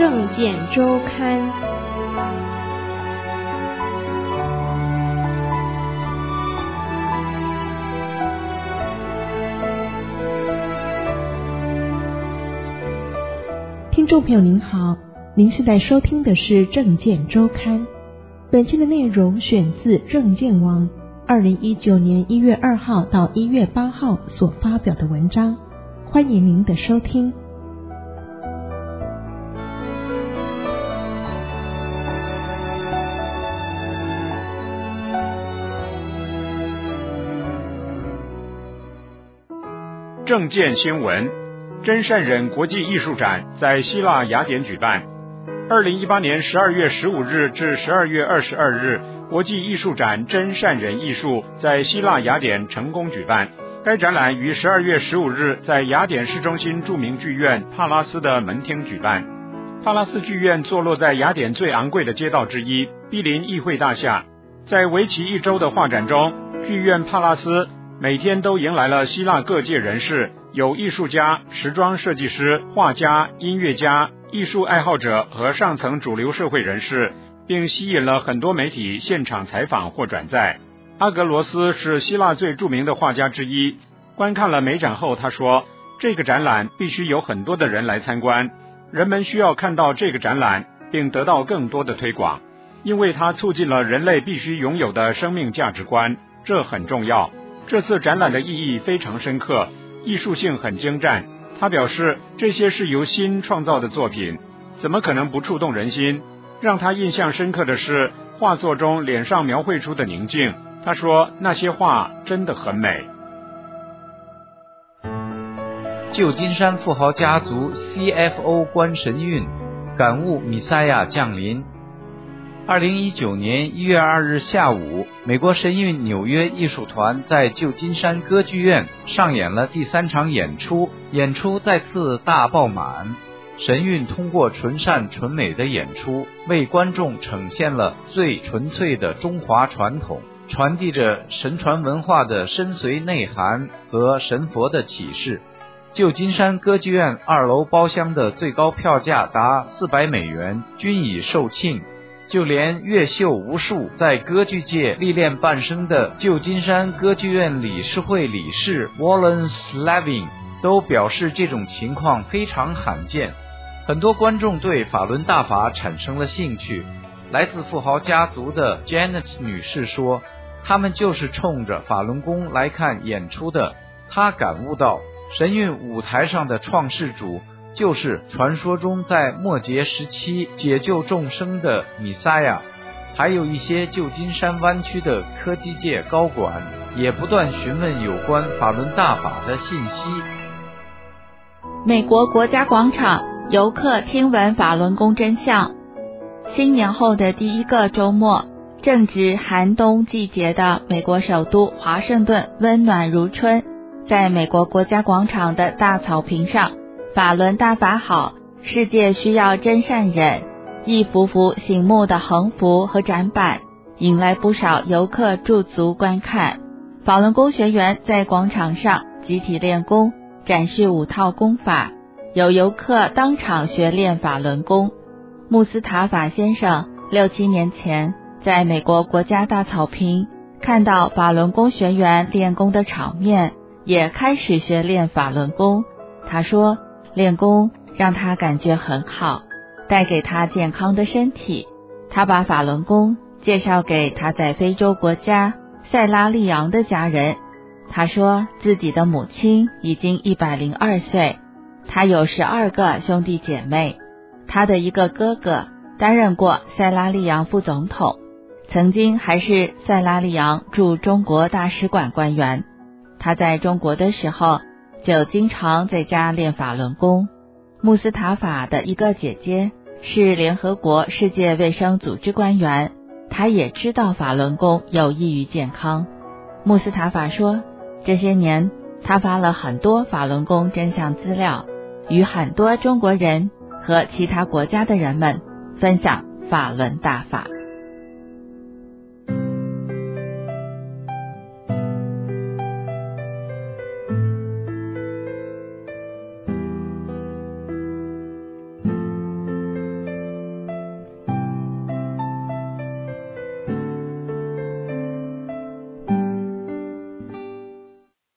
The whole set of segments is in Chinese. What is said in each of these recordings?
政见周刊。听众朋友您好，您现在收听的是政见周刊。本期的内容选自政见网2019年1月2号到1月8号所发表的文章，欢迎您的收听。 政见新闻：真善忍国际艺术展在希腊雅典举办。2018年12月15日至12月22日，国际艺术展真善忍艺术在希腊雅典成功举办。该展览于12月15日在雅典市中心著名剧院帕拉斯的门厅举办。帕拉斯剧院坐落在雅典最昂贵的街道之一，毗邻议会大厦。在为期1周的画展中，剧院帕拉斯每天都迎来了希腊各界人士，有艺术家、时装设计师、画家、音乐家、艺术爱好者和上层主流社会人士，并吸引了很多媒体现场采访或转载。阿格罗斯是希腊最著名的画家之一，观看了美展后他说，这个展览必须有很多的人来参观，人们需要看到这个展览并得到更多的推广，因为它促进了人类必须拥有的生命价值观，这很重要。这次展览的意义非常深刻，艺术性很精湛。他表示，这些是由心创造的作品，怎么可能不触动人心？让他印象深刻的是画作中脸上描绘出的宁静。他说，那些画真的很美。 旧金山富豪家族 CFO 观神韵，感悟弥赛亚降临。2019年1月2日下午，美国神韵纽约艺术团在旧金山歌剧院上演了第3场演出，演出再次大爆满。神韵通过纯善纯美的演出，为观众呈现了最纯粹的中华传统，传递着神传文化的深邃内涵和神佛的启示。旧金山歌剧院2楼包厢的最高票价达400美元，均已售罄。就连越秀无数在歌剧界历练半生的旧金山歌剧院理事会理事 Wallace Levin 都表示这种情况非常罕见。很多观众对法轮大法产生了兴趣。来自富豪家族的 Janet 女士说，他们就是冲着法轮功来看演出的。她感悟到，神韵舞台上的创世主就是传说中在末节时期解救众生的弥赛亚。还有一些旧金山湾区的科技界高管也不断询问有关法轮大法的信息。 美国国家广场，游客听闻法轮功真相。新年后的第一个周末，正值寒冬季节的美国首都华盛顿温暖如春。在美国国家广场的大草坪上，法轮大法好，世界需要真善忍，一幅幅醒目的横幅和展板引来不少游客驻足观看。法轮功学员在广场上集体练功，展示5套功法，有游客当场学练法轮功。穆斯塔法先生6、7年前在美国国家大草坪看到法轮功学员练功的场面，也开始学练法轮功。他说，练功让他感觉很好，带给他健康的身体。他把法轮功介绍给他在非洲国家塞拉利昂的家人。他说，自己的母亲已经102岁，他有12个兄弟姐妹。他的一个哥哥担任过塞拉利昂副总统，曾经还是塞拉利昂驻中国大使馆官员。他在中国的时候就经常在家练法轮功。穆斯塔法的一个姐姐是联合国世界卫生组织官员，她也知道法轮功有益于健康。穆斯塔法说，这些年他发了很多法轮功真相资料，与很多中国人和其他国家的人们分享法轮大法。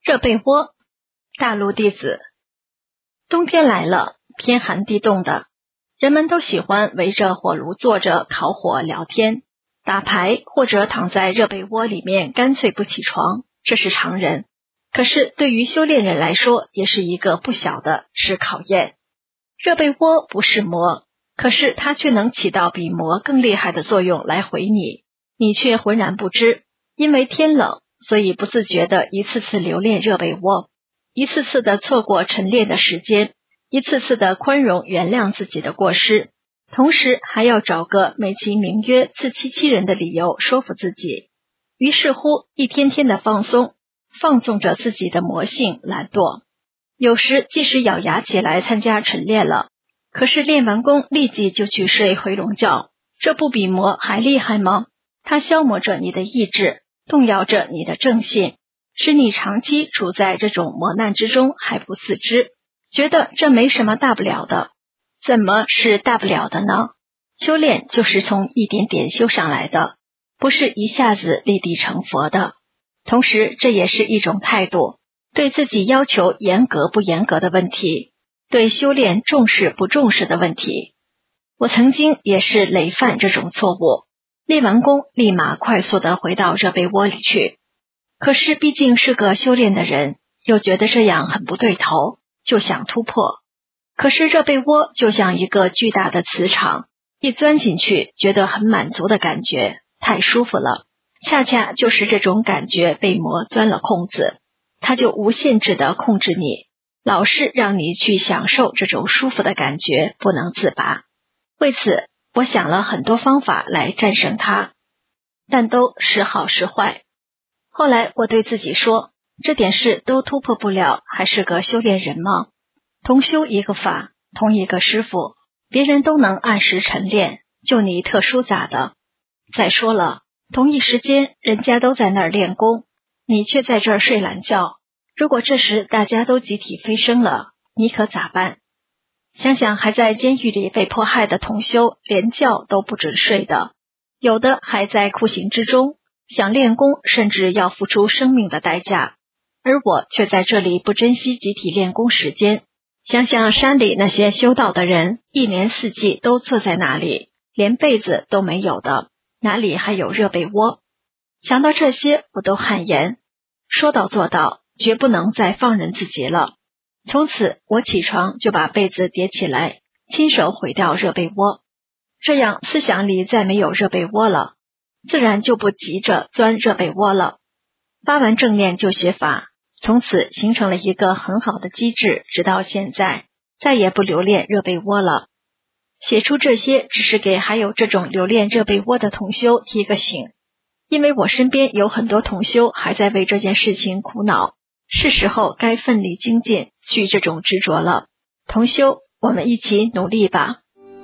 热被窝，大陆弟子。冬天来了，天寒地冻的，人们都喜欢围着火炉坐着烤火聊天、打牌，或者躺在热被窝里面干脆不起床，这是常人。可是对于修炼人来说，也是一个不小的是考验。热被窝不是魔，可是它却能起到比魔更厉害的作用来回你，你却浑然不知。因为天冷，所以不自觉地一次次留恋热被窝，一次次地错过晨练的时间，一次次地宽容原谅自己的过失，同时还要找个美其名曰自欺欺人的理由说服自己。于是乎，一天天的放松，放纵着自己的魔性懒惰。有时即使咬牙起来参加晨练了，可是练完功立即就去睡回笼觉，这不比魔还厉害吗？它消磨着你的意志，动摇着你的正信，使你长期处在这种磨难之中还不自知，觉得这没什么大不了的。怎么是大不了的呢？修炼就是从一点点修上来的，不是一下子立地成佛的。同时这也是一种态度，对自己要求严格不严格的问题，对修炼重视不重视的问题。我曾经也是累犯这种错误，练完功立马快速地回到热被窝里去。可是毕竟是个修炼的人，又觉得这样很不对头，就想突破。可是热被窝就像一个巨大的磁场，一钻进去觉得很满足的感觉，太舒服了。恰恰就是这种感觉被魔钻了空子，它就无限制地控制你，老是让你去享受这种舒服的感觉，不能自拔。为此我想了很多方法来战胜它，但都时好时坏。后来我对自己说，这点事都突破不了，还是个修炼人吗？同修一个法，同一个师傅，别人都能按时晨练，就你特殊咋的？再说了，同一时间人家都在那儿练功，你却在这儿睡懒觉。如果这时大家都集体飞升了，你可咋办？想想还在监狱里被迫害的同修，连觉都不准睡的，有的还在酷刑之中，想练功甚至要付出生命的代价，而我却在这里不珍惜集体练功时间。想想山里那些修道的人，一年四季都坐在那里，连被子都没有的，哪里还有热被窝？想到这些我都汗颜，说到做到，绝不能再放任自己了。从此我起床就把被子叠起来，亲手毁掉热被窝，这样思想里再没有热被窝了，自然就不急着钻热被窝了。发完正念就学法，从此形成了一个很好的机制，直到现在再也不留恋热被窝了。写出这些只是给还有这种留恋热被窝的同修提个醒，因为我身边有很多同修还在为这件事情苦恼，是时候该奋力精进，去这种执着了。同修，我们一起努力吧。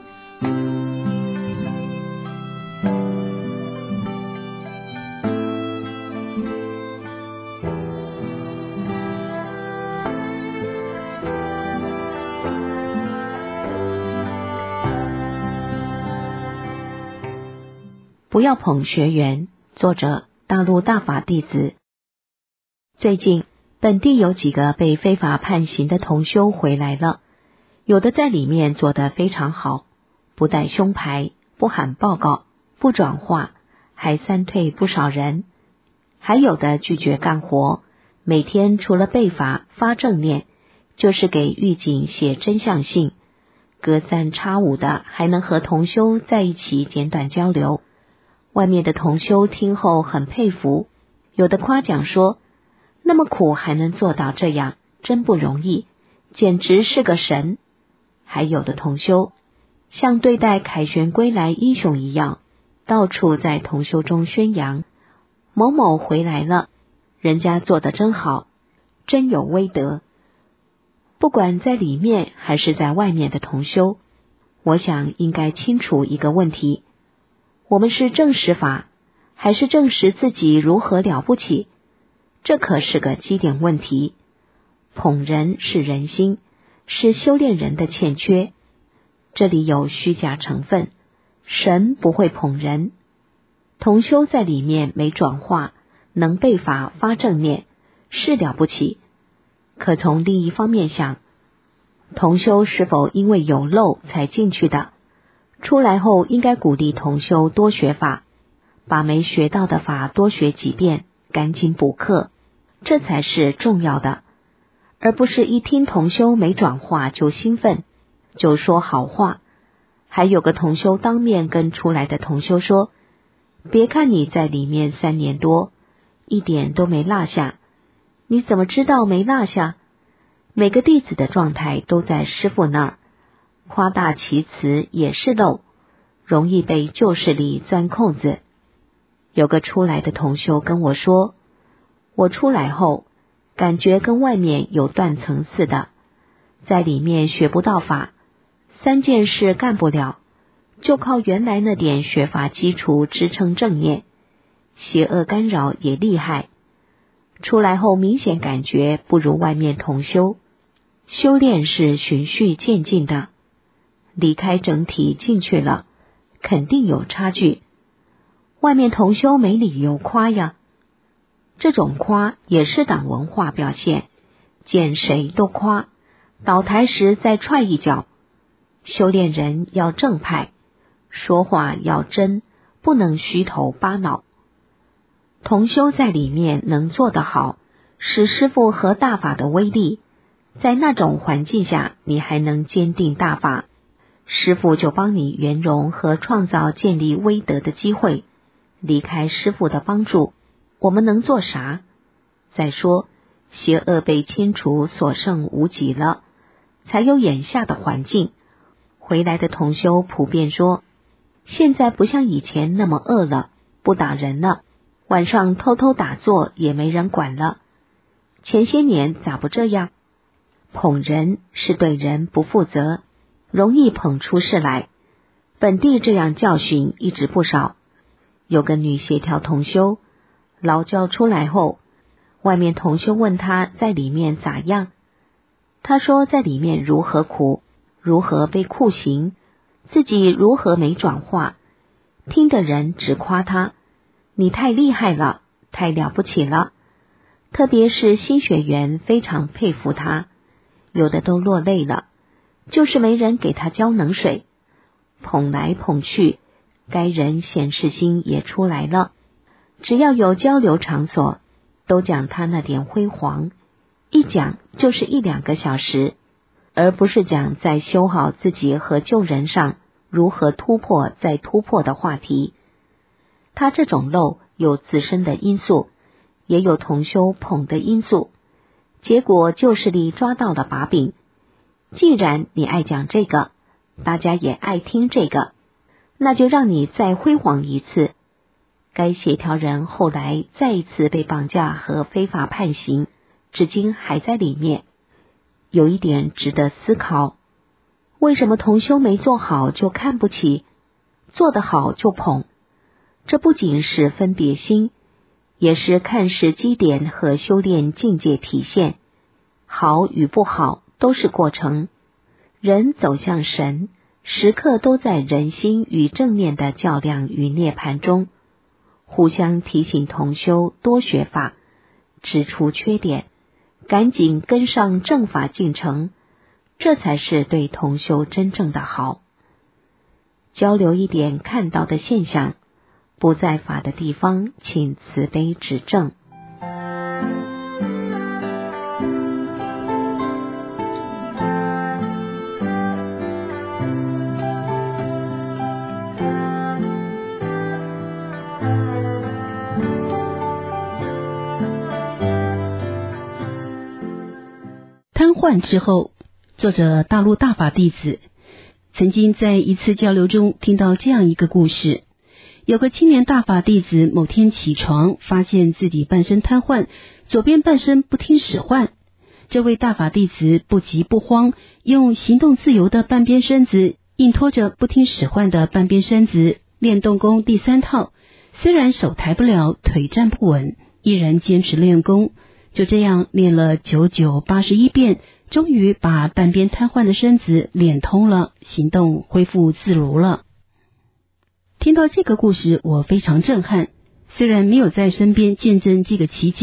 不要捧学员，作者大陆大法弟子。最近本地有几个被非法判刑的同修回来了，有的在里面做得非常好，不带胸牌，不喊报告，不转化，还三退不少人。还有的拒绝干活，每天除了背法发正念，就是给狱警写真相信，隔三差五的还能和同修在一起简短交流。外面的同修听后很佩服，有的夸奖说，那么苦还能做到这样，真不容易，简直是个神。还有的同修像对待凯旋归来英雄一样，到处在同修中宣扬，某某回来了，人家做得真好，真有威德。不管在里面还是在外面的同修，我想应该清楚一个问题，我们是证实法，还是证实自己如何了不起？这可是个基点问题。捧人是人心，是修炼人的欠缺，这里有虚假成分，神不会捧人。同修在里面没转化，能背法发正念， 是了不起。可从另一方面想，同修是否因为有漏才进去的？出来后应该鼓励同修多学法，把没学到的法多学几遍，赶紧补课，这才是重要的，而不是一听同修没转化就兴奋，就说好话。还有个同修当面跟出来的同修说，别看你在里面3年多，一点都没落下，你怎么知道没落下？每个弟子的状态都在师父那儿，夸大其词也是漏，容易被旧势力钻空子。有个出来的同修跟我说，我出来后感觉跟外面有断层似的，在里面学不到法，3件事干不了，就靠原来那点学法基础支撑正念，邪恶干扰也厉害。出来后明显感觉不如外面同修，修炼是循序渐进的，离开整体进去了，肯定有差距。外面同修没理由夸呀，这种夸也是党文化表现，见谁都夸，倒台时再踹一脚。修炼人要正派，说话要真，不能虚头巴脑。同修在里面能做得好，是师父和大法的威力，在那种环境下你还能坚定大法，师父就帮你圆融和创造建立威德的机会。离开师父的帮助，我们能做啥？再说邪恶被清除，所剩无几了，才有眼下的环境。回来的同修普遍说，现在不像以前那么饿了，不打人了，晚上偷偷打坐也没人管了。前些年咋不这样？捧人是对人不负责，容易捧出事来。本地这样教训一直不少。有个女协调同修，劳教出来后，外面同修问她在里面咋样，她说在里面如何苦，如何被酷刑，自己如何没转化，听的人只夸她，你太厉害了，太了不起了。特别是新学员非常佩服她，有的都落泪了，就是没人给她浇冷水，捧来捧去，该人显示心也出来了。只要有交流场所，都讲他那点辉煌，一讲就是1-2个小时，而不是讲在修好自己和救人上如何突破再突破的话题。他这种漏有自身的因素，也有同修捧的因素，结果旧势力抓到了把柄。既然你爱讲这个，大家也爱听这个，那就让你再辉煌一次。该协调人后来再一次被绑架和非法判刑，至今还在里面。有一点值得思考，为什么同修没做好就看不起，做得好就捧？这不仅是分别心，也是看时机点和修炼境界体现。好与不好都是过程，人走向神，时刻都在人心与正念的较量与涅槃中，互相提醒同修多学法，指出缺点，赶紧跟上正法进程，这才是对同修真正的好。交流一点看到的现象，不在法的地方，请慈悲指正。 瘫痪之后，作者大陆大法弟子曾经在一次交流中听到这样一个故事。有个青年大法弟子某天起床，发现自己半身瘫痪，左边半身不听使唤。这位大法弟子不急不慌，用行动自由的半边身子硬拖着不听使唤的半边身子练动功第3套。虽然手抬不了，腿站不稳，依然坚持练功。就这样练了9981遍，终于把半边瘫痪的身子练通了，行动恢复自如了。听到这个故事，我非常震撼。虽然没有在身边见证这个奇迹，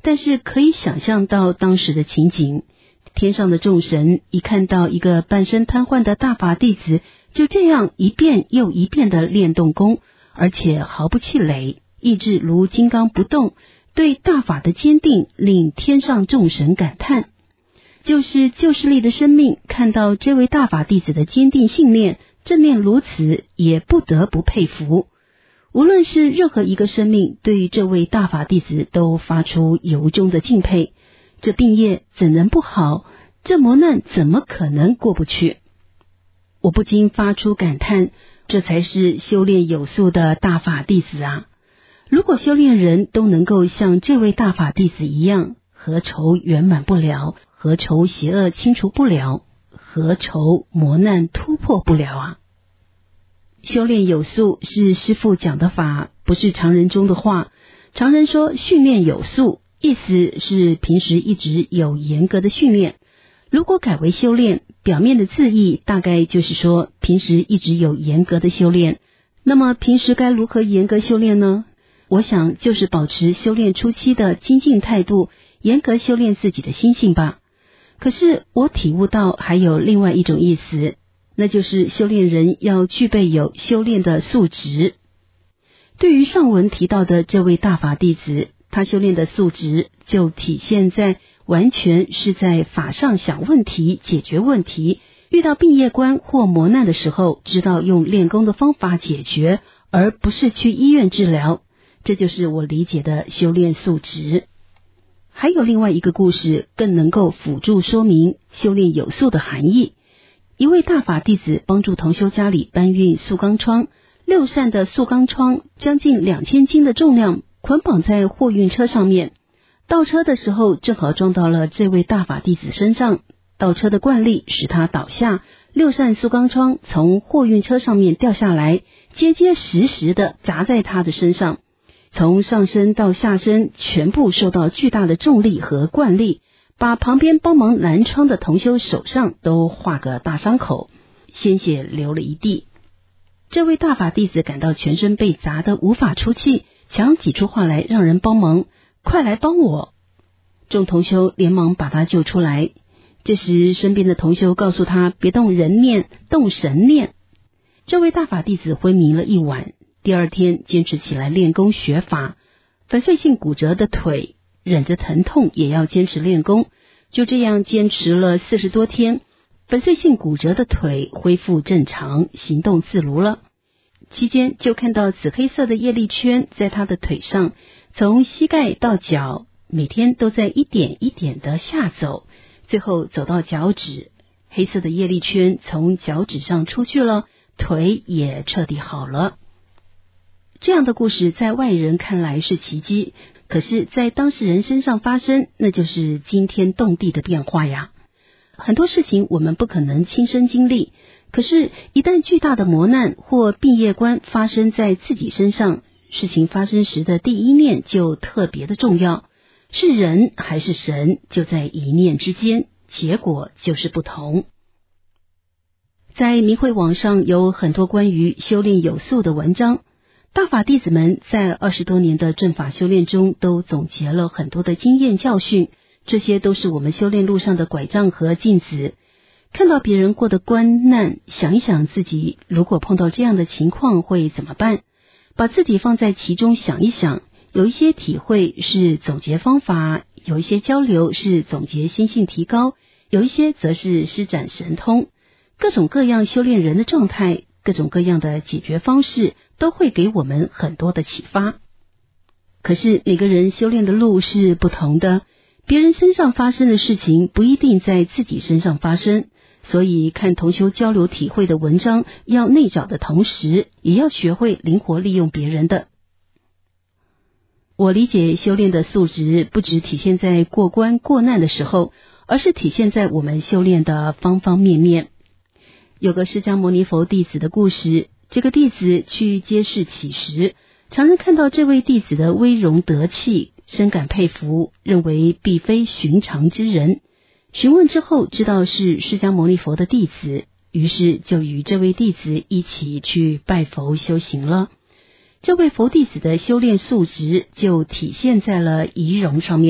但是可以想象到当时的情景，天上的众神一看到一个半身瘫痪的大法弟子就这样一遍又一遍的练动功，而且毫不气馁，意志如金刚不动，对大法的坚定令天上众神感叹。就是旧势力的生命看到这位大法弟子的坚定信念，正念如此，也不得不佩服。无论是任何一个生命，对于这位大法弟子都发出由衷的敬佩。这病业怎能不好？这磨难怎么可能过不去？我不禁发出感叹，这才是修炼有素的大法弟子啊！如果修炼人都能够像这位大法弟子一样，何愁圆满不了？何愁邪恶清除不了？何愁磨难突破不了啊？修炼有素是师父讲的法，不是常人中的话。常人说训练有素，意思是平时一直有严格的训练。如果改为修炼，表面的字义大概就是说平时一直有严格的修炼。那么平时该如何严格修炼呢？我想就是保持修炼初期的精进态度，严格修炼自己的心性吧。可是我体悟到还有另外一种意思，那就是修炼人要具备有修炼的素质。对于上文提到的这位大法弟子，他修炼的素质就体现在完全是在法上想问题、解决问题，遇到病业关或磨难的时候，知道用练功的方法解决，而不是去医院治疗。这就是我理解的修炼素质。还有另外一个故事更能够辅助说明修炼有素的含义。一位大法弟子帮助同修家里搬运塑钢窗，6扇的塑钢窗将近2000斤的重量捆绑在货运车上面，倒车的时候正好撞到了这位大法弟子身上，倒车的惯力使他倒下，6扇塑钢窗从货运车上面掉下来，结结实实的砸在他的身上，从上身到下身全部受到巨大的重力和惯力，把旁边帮忙拦窗的同修手上都划个大伤口，鲜血流了一地。这位大法弟子感到全身被砸得无法出气，强挤出话来让人帮忙，快来帮我。众同修连忙把他救出来。这时身边的同修告诉他别动人念，动神念。这位大法弟子昏迷了一晚，第二天坚持起来练功学法，粉碎性骨折的腿忍着疼痛也要坚持练功，就这样坚持了40多天，粉碎性骨折的腿恢复正常，行动自如了。期间就看到紫黑色的业力圈在他的腿上，从膝盖到脚，每天都在一点一点的下走，最后走到脚趾，黑色的业力圈从脚趾上出去了，腿也彻底好了。这样的故事在外人看来是奇迹，可是在当事人身上发生，那就是惊天动地的变化呀。很多事情我们不可能亲身经历，可是一旦巨大的磨难或病业关发生在自己身上，事情发生时的第一念就特别的重要，是人还是神就在一念之间，结果就是不同。在明慧网上有很多关于修炼有素的文章，大法弟子们在20多年的正法修炼中都总结了很多的经验教训，这些都是我们修炼路上的拐杖和镜子。看到别人过得关难，想一想自己如果碰到这样的情况会怎么办，把自己放在其中想一想，有一些体会是总结方法，有一些交流是总结心性提高，有一些则是施展神通。各种各样修炼人的状态，各种各样的解决方式都会给我们很多的启发。可是每个人修炼的路是不同的，别人身上发生的事情不一定在自己身上发生，所以看同修交流体会的文章，要内找的同时，也要学会灵活利用别人的。我理解修炼的素质不只体现在过关过难的时候，而是体现在我们修炼的方方面面。有个释迦牟尼佛弟子的故事，这个弟子去接事乞食，常人看到这位弟子的威容德气，深感佩服，认为必非寻常之人。询问之后知道是释迦牟尼佛的弟子，于是就与这位弟子一起去拜佛修行了。这位佛弟子的修炼素质就体现在了仪容上面。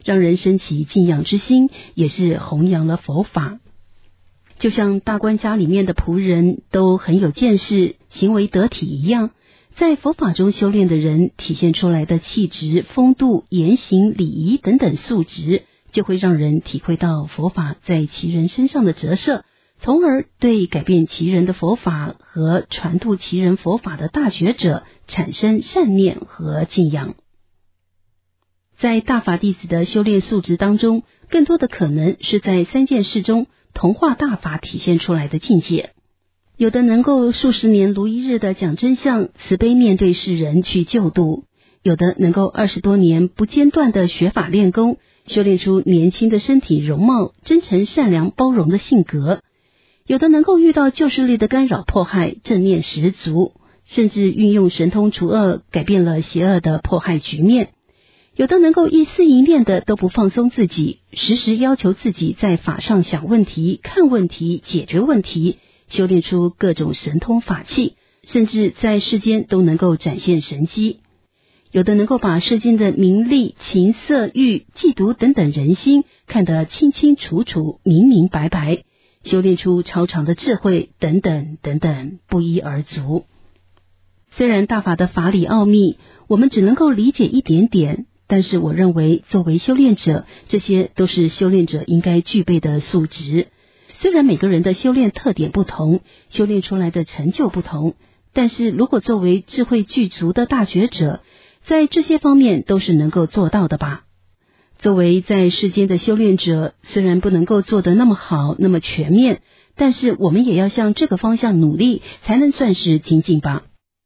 让人升起敬仰之心，也是弘扬了佛法。就像大官家里面的仆人都很有见识，行为得体一样，在佛法中修炼的人体现出来的气质、风度、言行、礼仪等等素质，就会让人体会到佛法在其人身上的折射，从而对改变其人的佛法和传渡其人佛法的大学者产生善念和敬仰。在大法弟子的修炼素质当中，更多的可能是在三件事中同化大法体现出来的境界。有的能够数十年如一日的讲真相，慈悲面对世人去救度；有的能够20多年不间断的学法练功，修炼出年轻的身体容貌，真诚善良包容的性格；有的能够遇到旧势力的干扰迫害，正念十足，甚至运用神通除恶，改变了邪恶的迫害局面；有的能够一丝一念的都不放松自己，时时要求自己在法上想问题、看问题、解决问题，修炼出各种神通法器，甚至在世间都能够展现神迹；有的能够把世间的名利、情色、欲、嫉妒等等人心看得清清楚楚、明明白白，修炼出超常的智慧等等等等，不一而足。虽然大法的法理奥秘我们只能够理解一点点，但是我认为作为修炼者，这些都是修炼者应该具备的素质。虽然每个人的修炼特点不同，修炼出来的成就不同，但是如果作为智慧具足的大觉者，在这些方面都是能够做到的吧。作为在世间的修炼者，虽然不能够做得那么好、那么全面，但是我们也要向这个方向努力，才能算是精进吧。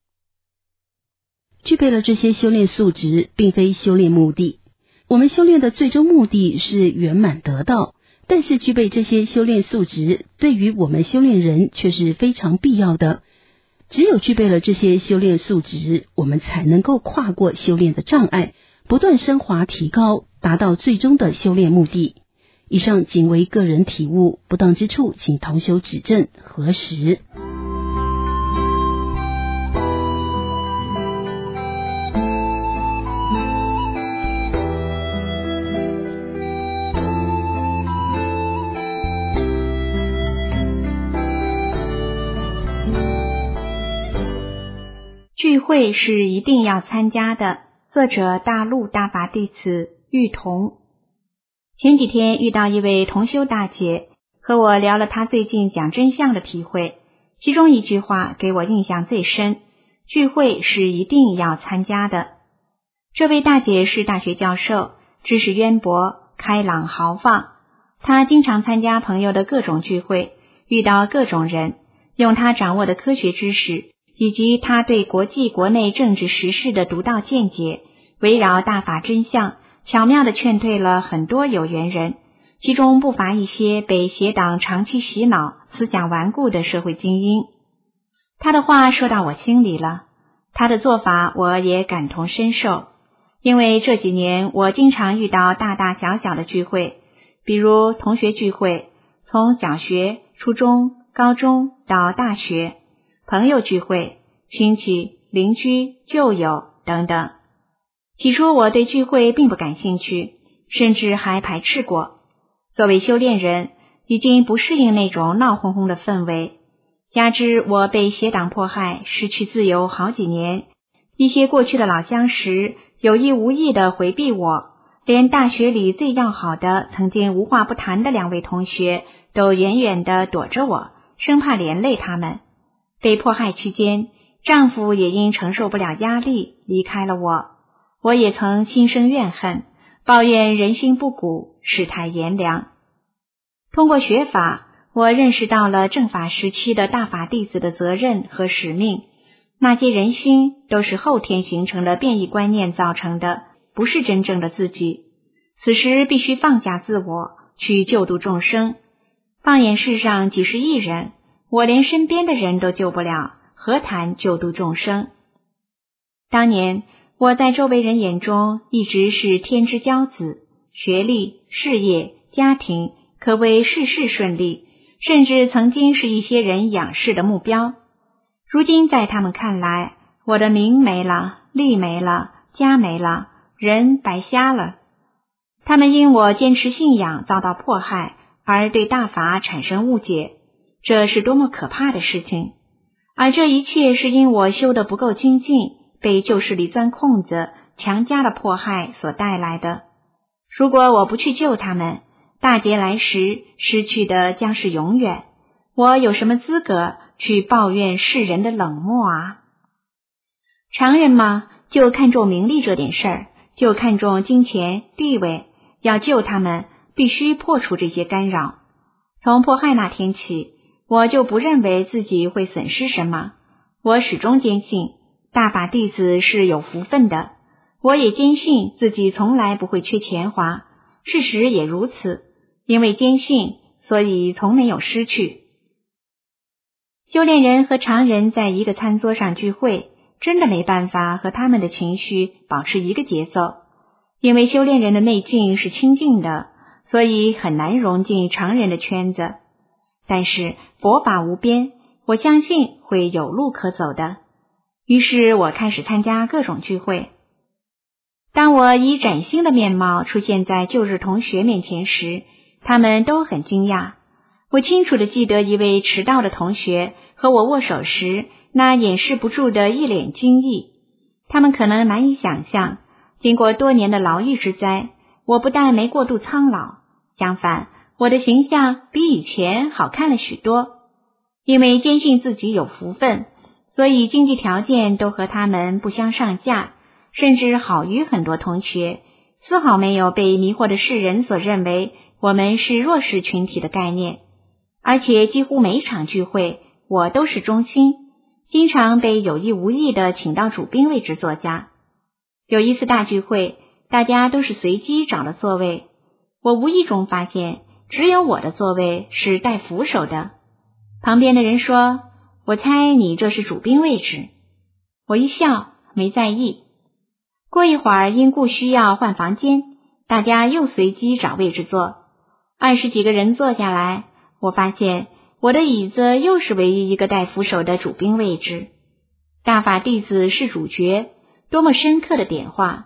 具备了这些修炼素质，并非修炼目的。我们修炼的最终目的是圆满得道，但是具备这些修炼素质，对于我们修炼人却是非常必要的。只有具备了这些修炼素质，我们才能够跨过修炼的障碍，不断升华提高，达到最终的修炼目的。以上仅为个人体悟，不当之处请同修指正核实。 聚会是一定要参加的。作者大陆大法弟子玉彤。前几天遇到一位同修大姐，和我聊了她最近讲真相的体会，其中一句话给我印象最深：聚会是一定要参加的。这位大姐是大学教授，知识渊博，开朗豪放。她经常参加朋友的各种聚会，遇到各种人，用她掌握的科学知识以及他对国际国内政治时事的独到见解，围绕大法真相，巧妙地劝退了很多有缘人，其中不乏一些被邪党长期洗脑、思想顽固的社会精英。他的话说到我心里了，他的做法我也感同身受，因为这几年我经常遇到大大小小的聚会，比如同学聚会，从小学、初中、高中到大学，朋友聚会，亲戚、邻居、旧友等等。起初我对聚会并不感兴趣，甚至还排斥过。作为修炼人，已经不适应那种闹哄哄的氛围，加之我被邪党迫害，失去自由好几年，一些过去的老相识有意无意地回避我，连大学里最要好的、曾经无话不谈的2位同学都远远地躲着我，生怕连累他们。被迫害期间，丈夫也因承受不了压力离开了我，我也曾心生怨恨，抱怨人心不古，世态炎凉。通过学法，我认识到了正法时期的大法弟子的责任和使命，那些人心都是后天形成的变异观念造成的，不是真正的自己。此时必须放下自我，去救度众生。放眼世上几十亿人，我连身边的人都救不了，何谈救度众生？当年我在周围人眼中一直是天之骄子，学历、事业、家庭可谓事事顺利，甚至曾经是一些人仰视的目标。如今在他们看来，我的名没了，利没了，家没了，人白瞎了。 他们因我坚持信仰遭到迫害，而对大法产生误解，这是多么可怕的事情！而这一切是因我修得不够精进，被旧势力钻空子，强加了迫害所带来的。如果我不去救他们，大劫来时失去的将是永远。我有什么资格去抱怨世人的冷漠啊？常人嘛，就看重名利这点事儿，就看重金钱地位，要救他们，必须破除这些干扰。从迫害那天起，我就不认为自己会损失什么。我始终坚信大法弟子是有福分的，我也坚信自己从来不会缺钱花，事实也如此。因为坚信，所以从没有失去。修炼人和常人在一个餐桌上聚会，真的没办法和他们的情绪保持一个节奏。因为修炼人的内境是清净的，所以很难融进常人的圈子。但是佛法无边，我相信会有路可走的。于是我开始参加各种聚会。当我以崭新的面貌出现在旧日同学面前时，他们都很惊讶。我清楚地记得一位迟到的同学和我握手时那掩饰不住的一脸惊异。他们可能难以想象，经过多年的牢狱之灾，我不但没过度苍老，相反，我的形象比以前好看了许多。因为坚信自己有福分，所以经济条件都和他们不相上下，甚至好于很多同学，丝毫没有被迷惑的世人所认为我们是弱势群体的概念。而且几乎每一场聚会我都是中心，经常被有意无意地请到主宾位置坐下。有一次大聚会，大家都是随机找了座位，我无意中发现只有我的座位是带扶手的。旁边的人说，我猜你这是主宾位置。我一笑，没在意。过一会儿因故需要换房间，大家又随机找位置坐，20几个人坐下来，我发现我的椅子又是唯一一个带扶手的主宾位置。大法弟子是主角，多么深刻的点化！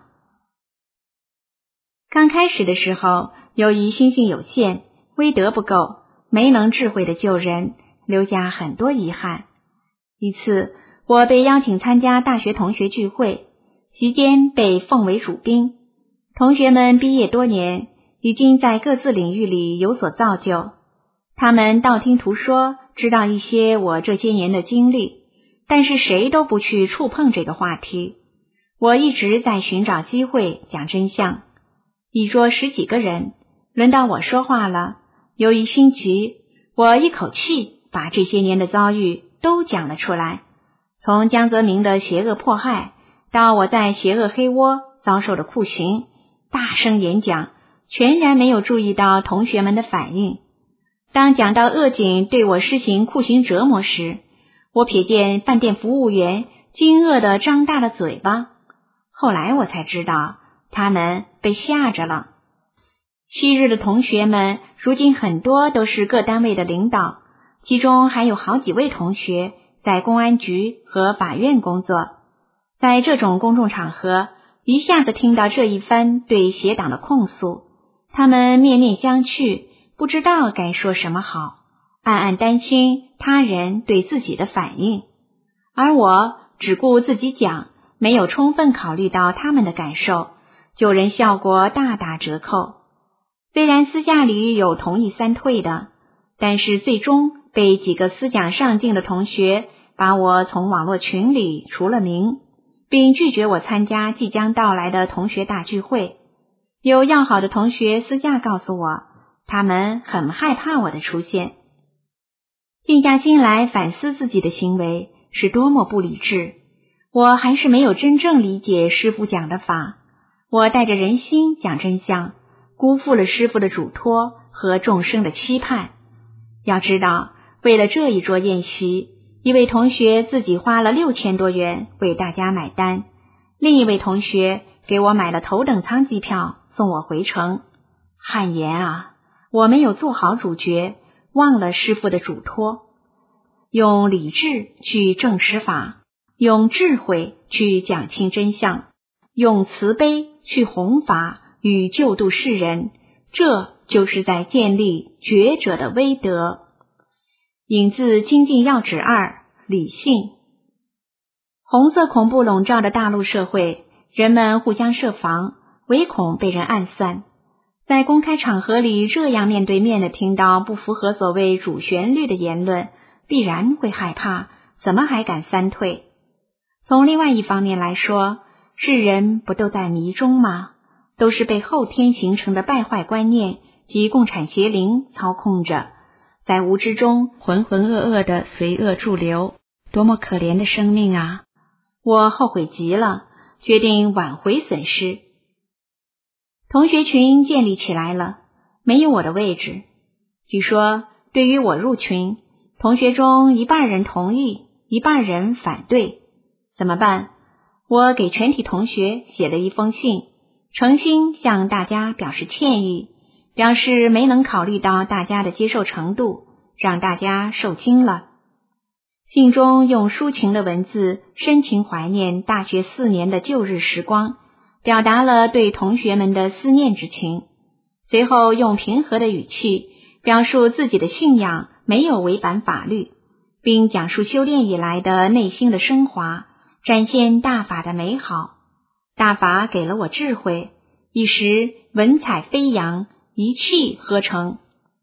刚开始的时候，由于心性有限，威德不够，没能智慧的救人，留下很多遗憾。一次，我被邀请参加大学同学聚会，席间被奉为主宾。同学们毕业多年，已经在各自领域里有所造就。他们道听途说，知道一些我这些年的经历，但是谁都不去触碰这个话题。我一直在寻找机会讲真相。一桌10几个人，轮到我说话了。由于心急，我一口气把这些年的遭遇都讲了出来，从江泽民的邪恶迫害，到我在邪恶黑窝遭受的酷刑，大声演讲，全然没有注意到同学们的反应。当讲到恶警对我施行酷刑折磨时，我瞥见饭店服务员惊愕地张大了嘴巴。后来我才知道，他们被吓着了。昔日的同学们，如今很多都是各单位的领导，其中还有好几位同学在公安局和法院工作。在这种公众场合，一下子听到这一番对邪党的控诉，他们面面相觑，不知道该说什么好，暗暗担心他人对自己的反应。而我只顾自己讲，没有充分考虑到他们的感受，救人效果大打折扣。虽然私下里有同意3退的，但是最终被几个思想上进的同学把我从网络群里除了名，并拒绝我参加即将到来的同学大聚会。有要好的同学私下告诉我，他们很害怕我的出现。静下心来反思自己的行为是多么不理智，我还是没有真正理解师父讲的法。我带着人心讲真相，辜负了师父的嘱托和众生的期盼。要知道，为了这一桌宴席，一位同学自己花了6000多元为大家买单，另一位同学给我买了头等舱机票送我回城。汗颜啊，我没有做好主角，忘了师父的嘱托。用理智去证实法，用智慧去讲清真相，用慈悲去弘法， 与救度世人，这就是在建立觉者的威德。引自《精进要旨2》理性。红色恐怖笼罩的大陆社会，人们互相设防，唯恐被人暗算。在公开场合里这样面对面的听到不符合所谓主旋律的言论，必然会害怕，怎么还敢三退？从另外一方面来说，世人不都在迷中吗？都是被后天形成的败坏观念及共产邪灵操控着，在无知中浑浑噩噩的随恶助流，多么可怜的生命啊！我后悔极了，决定挽回损失。同学群建立起来了，没有我的位置。据说对于我入群，同学中一半人同意，一半人反对。怎么办？我给全体同学写了一封信，诚心向大家表示歉意，表示没能考虑到大家的接受程度，让大家受惊了。信中用抒情的文字深情怀念大学4年的旧日时光，表达了对同学们的思念之情，随后用平和的语气表述自己的信仰没有违反法律，并讲述修炼以来的内心的升华，展现大法的美好。大法给了我智慧，一时文采飞扬，一气呵成。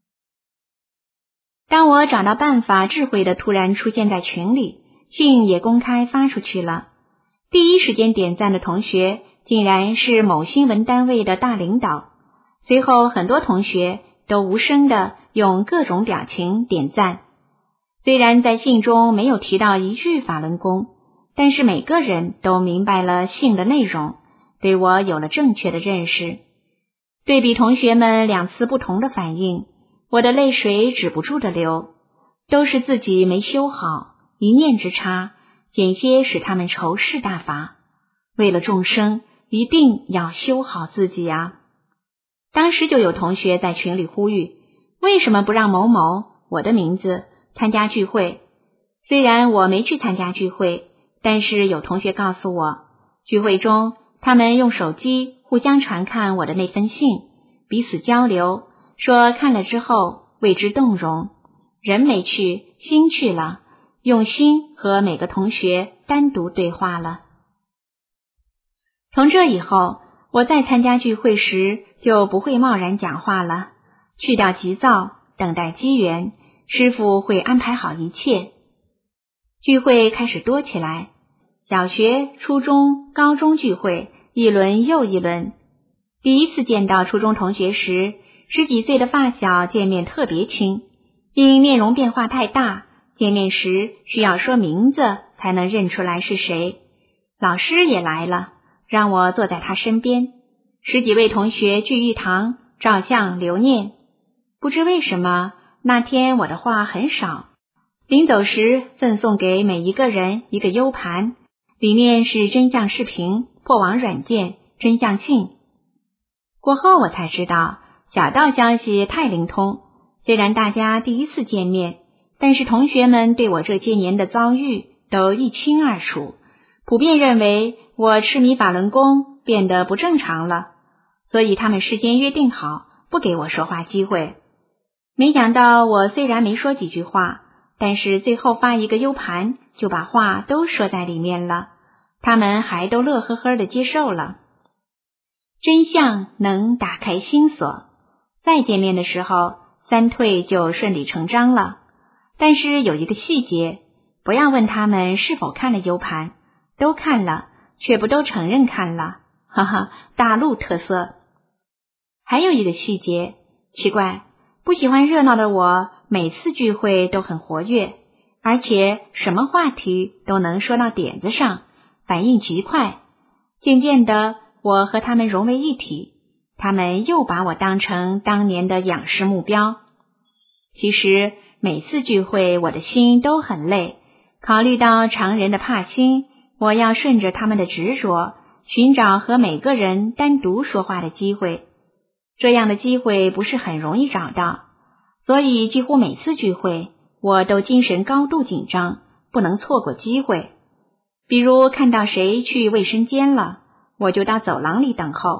当我找到办法，智慧的突然出现在群里，信也公开发出去了。第一时间点赞的同学竟然是某新闻单位的大领导，随后很多同学都无声的用各种表情点赞。虽然在信中没有提到一句法轮功，但是每个人都明白了信的内容，对我有了正确的认识。对比同学们2次不同的反应，我的泪水止不住的流，都是自己没修好，一念之差，险些使他们仇视大法。为了众生，一定要修好自己啊！当时就有同学在群里呼吁，为什么不让某某，我的名字，参加聚会？虽然我没去参加聚会，但是有同学告诉我，聚会中他们用手机互相传看我的那封信，彼此交流，说看了之后为之动容。人没去，心去了，用心和每个同学单独对话了。从这以后，我在参加聚会时就不会贸然讲话了，去掉急躁，等待机缘，师父会安排好一切。聚会开始多起来，小学、初中、高中聚会一轮又一轮。第一次见到初中同学时，10几岁的发小见面特别亲，因面容变化太大，见面时需要说名字才能认出来是谁。老师也来了，让我坐在他身边，10几位同学聚一堂，照相留念。不知为什么，那天我的话很少。临走时赠送给每一个人一个 U 盘，里面是真相视频、破网软件、真相信。过后我才知道，小道消息太灵通，虽然大家第一次见面，但是同学们对我这些年的遭遇都一清二楚，普遍认为我痴迷法轮功变得不正常了，所以他们事先约定好不给我说话机会。没想到我虽然没说几句话，但是最后发一个 U 盘就把话都说在里面了，他们还都乐呵呵的接受了。真相能打开心锁，再见面的时候三退就顺理成章了。但是有一个细节，不要问他们是否看了 U 盘，都看了，却不都承认看了，哈哈，大陆特色。还有一个细节，奇怪，不喜欢热闹的我每次聚会都很活跃，而且什么话题都能说到点子上，反应极快。渐渐的，我和他们融为一体，他们又把我当成当年的仰视目标。其实每次聚会我的心都很累，考虑到常人的怕心，我要顺着他们的执着，寻找和每个人单独说话的机会。这样的机会不是很容易找到，所以几乎每次聚会我都精神高度紧张，不能错过机会。比如看到谁去卫生间了，我就到走廊里等候，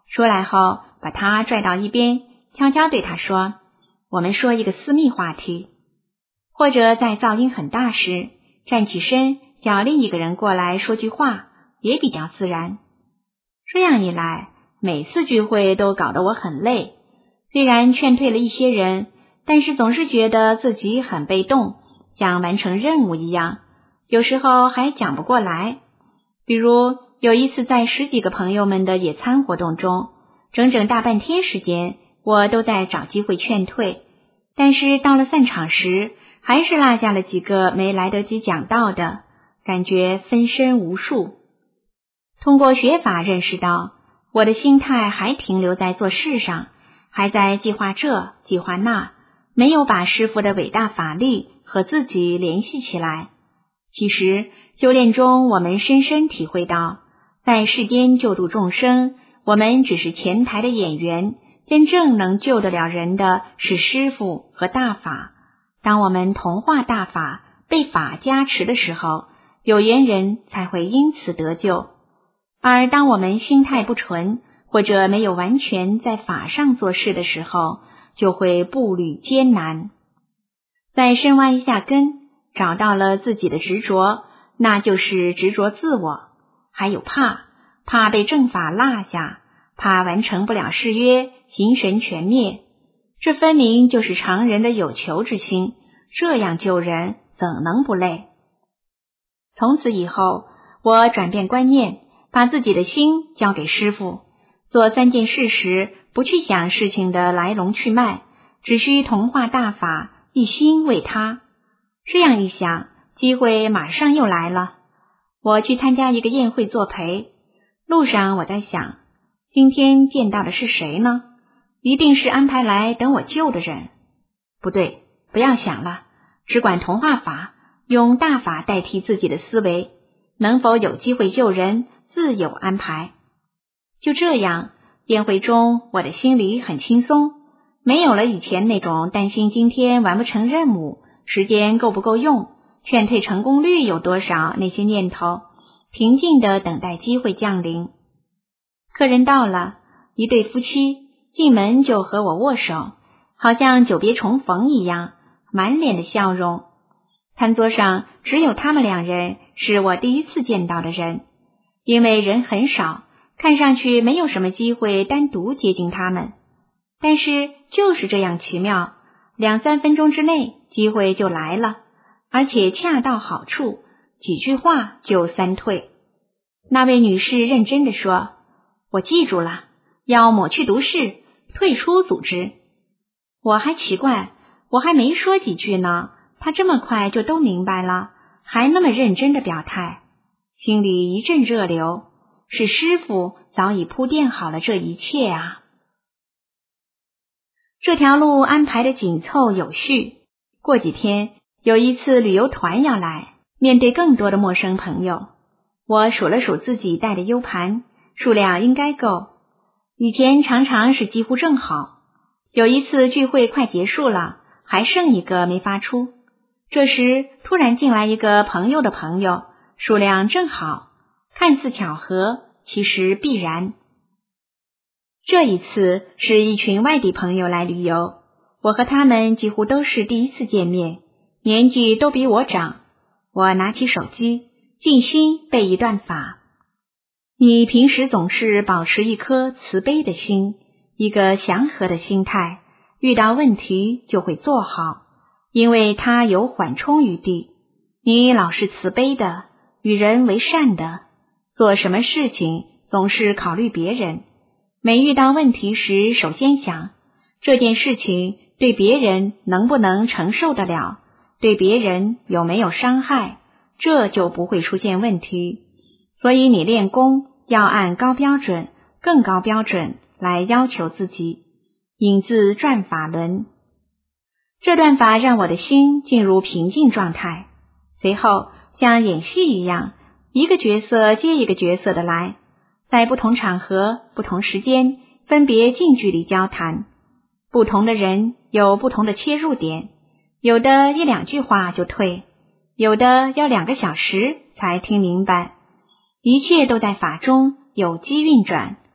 说来后，把他拽到一边，悄悄对他说：“我们说一个私密话题。”或者在噪音很大时，站起身叫另一个人过来说句话，也比较自然。这样一来，每次聚会都搞得我很累，虽然劝退了一些人，但是总是觉得自己很被动，像完成任务一样，有时候还讲不过来。比如有一次在10几个朋友们的野餐活动中，整整大半天时间，我都在找机会劝退，但是到了散场时，还是落下了几个没来得及讲到的，感觉分身无术。通过学法认识到，我的心态还停留在做事上，还在计划这计划那，没有把师父的伟大法力和自己联系起来。其实修炼中，我们深深体会到，在世间救度众生，我们只是前台的演员，真正能救得了人的是师父和大法。当我们同化大法，被法加持的时候，有缘人才会因此得救。而当我们心态不纯，或者没有完全在法上做事的时候，就会步履艰难。再深挖一下根，找到了自己的执着，那就是执着自我。还有怕被正法落下，怕完成不了誓约，形神全灭。这分明就是常人的有求之心，这样救人怎能不累？从此以后，我转变观念，把自己的心交给师父，做3件事时，不去想事情的来龙去脉，只需同化大法，一心为他。这样一想，机会马上又来了。我去参加一个宴会作陪，路上我在想，今天见到的是谁呢？一定是安排来等我救的人。不对，不要想了，只管同化法，用大法代替自己的思维，能否有机会救人，自有安排。就这样，宴会中我的心里很轻松，没有了以前那种担心今天完不成任务，时间够不够用，劝退成功率有多少那些念头，平静地等待机会降临。客人到了，一对夫妻进门就和我握手，好像久别重逢一样，满脸的笑容。餐桌上只有他们2人是我第一次见到的人，因为人很少，看上去没有什么机会单独接近他们。但是就是这样奇妙，2-3分钟之内机会就来了，而且恰到好处，几句话就3退。那位女士认真地说：“我记住了，要抹去毒誓，退出组织。”我还奇怪，我还没说几句呢，她这么快就都明白了，还那么认真地表态，心里一阵热流，是师父早已铺垫好了这一切啊。这条路安排的紧凑有序，过几天有一次旅游团要来，面对更多的陌生朋友，我数了数自己带的 U 盘，数量应该够，以前常常是几乎正好。有一次聚会快结束了，还剩一个没发出，这时突然进来一个朋友的朋友，数量正好，看似巧合，其实必然。这一次是一群外地朋友来旅游，我和他们几乎都是第一次见面，年纪都比我长。我拿起手机，静心背一段法。你平时总是保持一颗慈悲的心，一个祥和的心态，遇到问题就会做好，因为它有缓冲余地。你老是慈悲的，与人为善的，做什么事情总是考虑别人。每遇到问题时，首先想这件事情对别人能不能承受得了，对别人有没有伤害，这就不会出现问题。所以你练功要按高标准、更高标准来要求自己。引自转法轮。这段法让我的心进入平静状态，随后像演戏一样，一个角色接一个角色的来，在不同场合、不同时间分别近距离交谈。不同的人有不同的切入点，有的1-2句话就退，有的要2个小时才听明白。一切都在法中有机运转，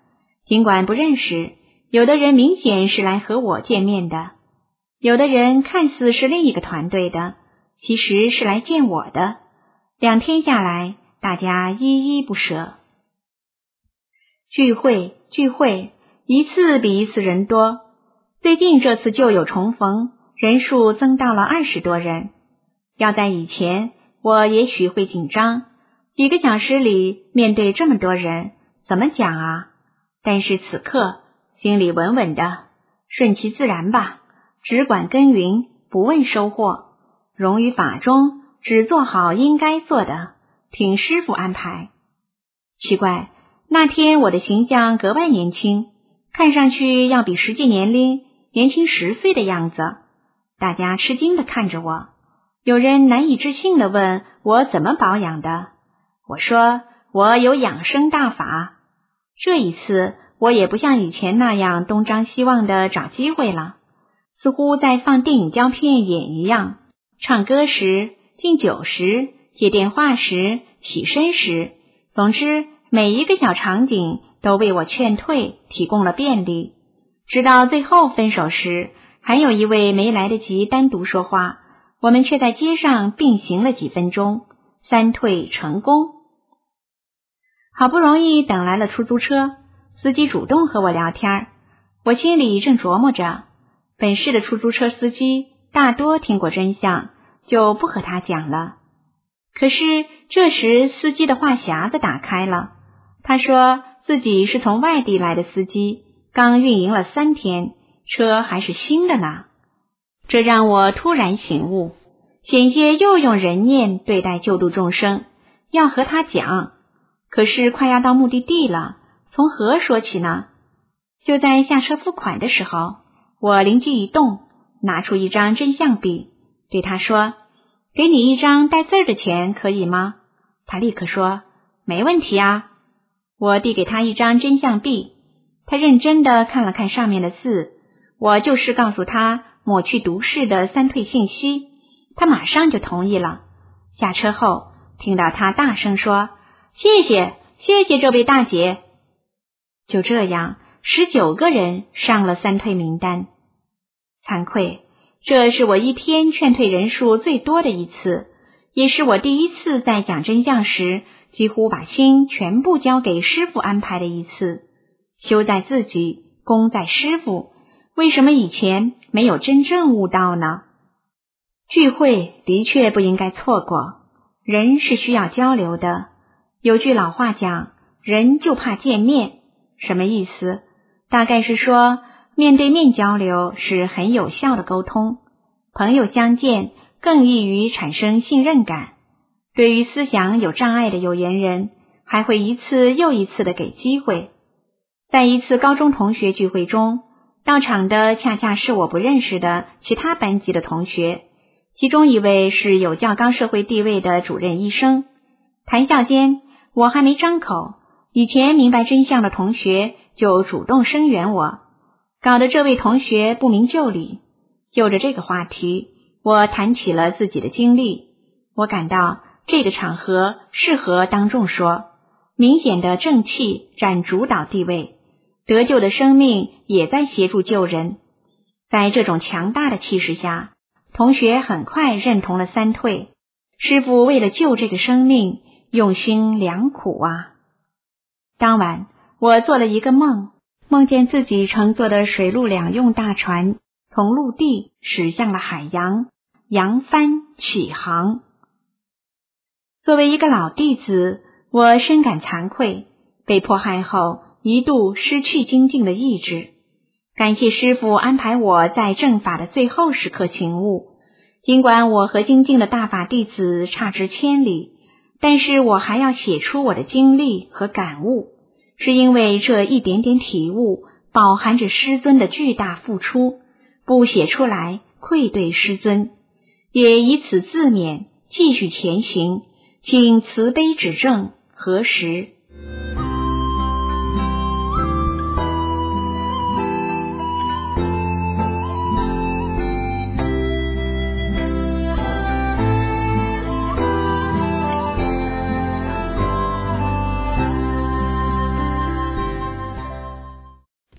尽管不认识，有的人明显是来和我见面的，有的人看似是另一个团队的，其实是来见我的。2天下来，大家依依不舍。聚会，一次比一次人多。最近这次旧友重逢，人数增到了20多人。要在以前，我也许会紧张，几个小时里面对这么多人，怎么讲啊？但是此刻心里稳稳的，顺其自然吧，只管耕耘，不问收获。融于法中，只做好应该做的，听师父安排。奇怪，那天我的形象格外年轻，看上去要比实际年龄年轻10岁的样子。大家吃惊地看着我，有人难以置信地问我怎么保养的。我说我有养生大法。这一次我也不像以前那样东张西望地找机会了，似乎在放电影胶片演一样，唱歌时、敬酒时、接电话时、起身时，总之每一个小场景都为我劝退提供了便利。直到最后分手时，还有一位没来得及单独说话，我们却在街上并行了几分钟，3退成功。好不容易等来了出租车，司机主动和我聊天，我心里正琢磨着，本市的出租车司机大多听过真相，就不和他讲了。可是这时司机的话匣子打开了，他说自己是从外地来的司机，刚运营了3天，车还是新的呢。这让我突然醒悟，险些又用人念对待救度众生，要和他讲。可是快要到目的地了，从何说起呢？就在下车付款的时候，我灵机一动，拿出一张真相币，对他说，给你一张带字的钱可以吗？他立刻说，没问题啊。我递给他一张真相币，他认真地看了看上面的字，我就是告诉他抹去毒誓的3退信息，他马上就同意了。下车后，听到他大声说，谢谢这位大姐。就这样，19个人上了3退名单。惭愧，这是我一天劝退人数最多的一次，也是我第一次在讲真相时几乎把心全部交给师父安排的一次。修在自己，功在师父，为什么以前没有真正悟到呢？聚会的确不应该错过，人是需要交流的。有句老话讲，人就怕见面，什么意思？大概是说面对面交流是很有效的沟通，朋友相见更易于产生信任感。对于思想有障碍的有缘人，还会一次又一次的给机会。在一次高中同学聚会中，到场的恰恰是我不认识的其他班级的同学，其中一位是有较高社会地位的主任医生。谈笑间，我还没张口，以前明白真相的同学就主动声援我，搞得这位同学不明就里。就着这个话题，我谈起了自己的经历。我感到这个场合适合当众说，明显的正气占主导地位，得救的生命也在协助救人。在这种强大的气势下，同学很快认同了3退。师父为了救这个生命，用心良苦啊！当晚，我做了一个梦，梦见自己乘坐的水陆两用大船从陆地驶向了海洋，扬帆起航。作为一个老弟子，我深感惭愧，被迫害后一度失去精进的意志。感谢师父安排我在正法的最后时刻醒悟，尽管我和精进的大法弟子差之千里，但是我还要写出我的经历和感悟，是因为这一点点体悟饱含着师尊的巨大付出，不写出来愧对师尊，也以此自勉继续前行，请慈悲指正何时。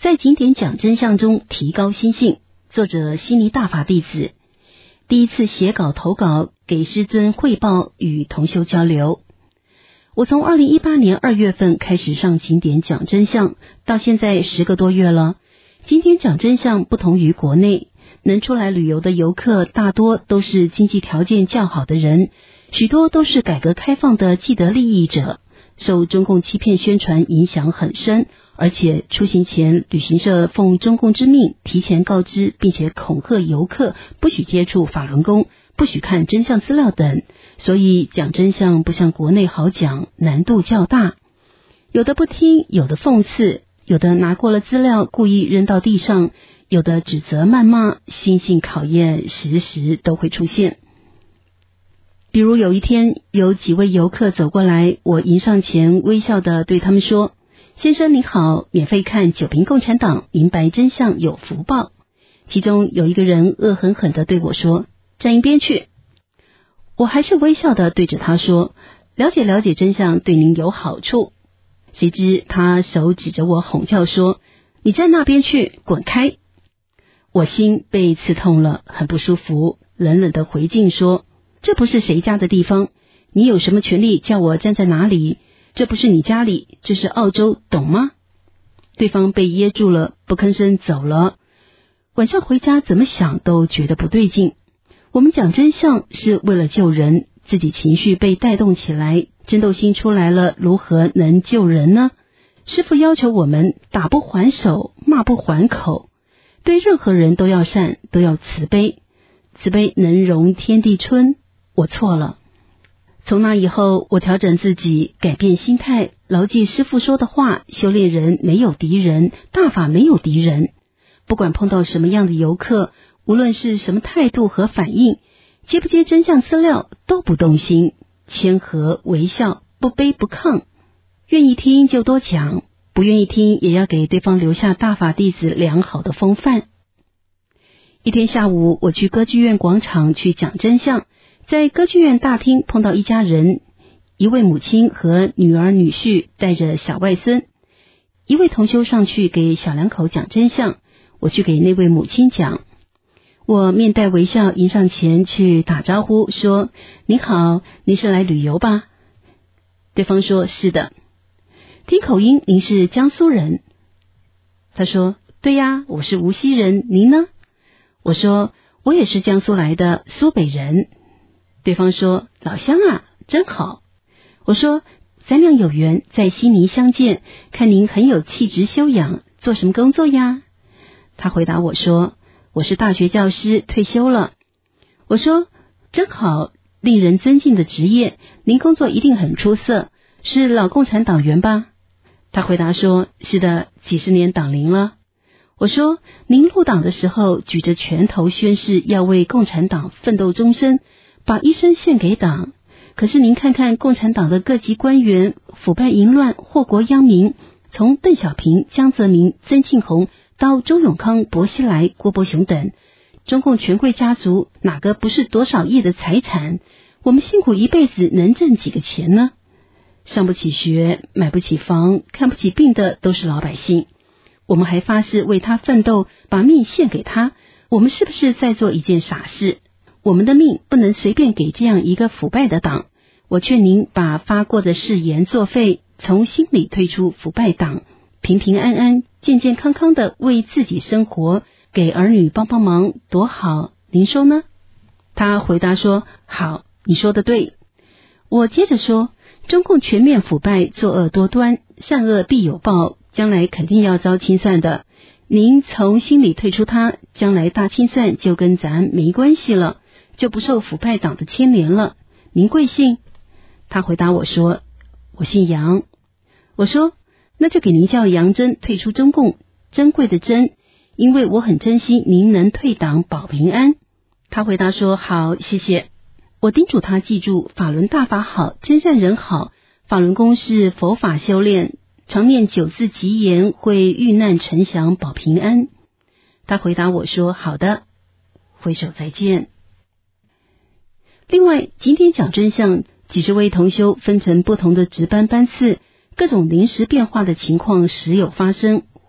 在景点讲真相中提高心性。作者悉尼大法弟子，第一次写稿投稿给师尊汇报与同修交流。我从2018年2月份开始上景点讲真相，到现在10个多月了。景点讲真相不同于国内，能出来旅游的游客大多都是经济条件较好的人，许多都是改革开放的既得利益者，受中共欺骗宣传影响很深，而且出行前旅行社奉中共之命提前告知，并且恐吓游客不许接触法轮功，不许看真相资料等，所以讲真相不像国内好讲，难度较大。有的不听，有的讽刺，有的拿过了资料故意扔到地上，有的指责谩骂，心性考验时时都会出现。比如有一天有几位游客走过来，我迎上前微笑地对他们说，先生您好，免费看九评共产党，明白真相有福报。其中有一个人恶狠狠地对我说，站一边去。我还是微笑地对着他说，了解了解真相对您有好处。谁知他手指着我吼叫说，你站那边去，滚开。我心被刺痛了，很不舒服，冷冷地回敬说，这不是谁家的地方，你有什么权利叫我站在哪里？这不是你家里，这是澳洲，懂吗？对方被噎住了，不吭声走了。晚上回家怎么想都觉得不对劲。我们讲真相是为了救人，自己情绪被带动起来，争斗心出来了，如何能救人呢？师父要求我们打不还手，骂不还口，对任何人都要善，都要慈悲，慈悲能容天地春。我错了。从那以后，我调整自己，改变心态，牢记师父说的话，修炼人没有敌人，大法没有敌人。不管碰到什么样的游客，无论是什么态度和反应，接不接真相资料都不动心，谦和微笑，不卑不亢，愿意听就多讲，不愿意听也要给对方留下大法弟子良好的风范。一天下午，我去歌剧院广场去讲真相，在歌剧院大厅碰到一家人，一位母亲和女儿女婿带着小外孙，一位同修上去给小两口讲真相，我去给那位母亲讲。我面带微笑迎上前去打招呼，说，您好，您是来旅游吧？对方说，是的。听口音您是江苏人？他说，对呀，我是无锡人，您呢？我说，我也是江苏来的，苏北人。对方说，老乡啊，真好。我说，咱俩有缘在悉尼相见，看您很有气质修养，做什么工作呀？他回答我说，我是大学教师，退休了。我说，真好，令人尊敬的职业，您工作一定很出色，是老共产党员吧？他回答说，是的，几十年党龄了。我说，您入党的时候举着拳头宣誓要为共产党奋斗终身，把一生献给党，可是您看看共产党的各级官员腐败淫乱，祸国殃民，从邓小平、江泽民、曾庆红到周永康、薄熙来、郭伯雄等，中共权贵家族哪个不是多少亿的财产？我们辛苦一辈子能挣几个钱呢？上不起学，买不起房，看不起病的都是老百姓。我们还发誓为他奋斗，把命献给他，我们是不是在做一件傻事？我们的命不能随便给这样一个腐败的党。我劝您把发过的誓言作废，从心里退出腐败党，平平安安、健健康康的为自己生活，给儿女帮帮忙，多好，您说呢？他回答说，好，你说的对。我接着说，中共全面腐败，作恶多端，善恶必有报，将来肯定要遭清算的。您从心里退出他，将来大清算就跟咱没关系了，就不受腐败党的牵连了。您贵姓？他回答我说，我姓杨。我说，那就给您叫杨珍退出中共，珍贵的珍，因为我很珍惜您能退党保平安。他回答说，好，谢谢。我叮嘱他记住，法轮大法好，真善人好，法轮功是佛法修炼，常念9字吉言会遇难沉祥保平安。他回答我说，好的，挥手再见。另外，今天讲真相，几十位同修分成不同的值班班次，各种临时变化的情况时有发生，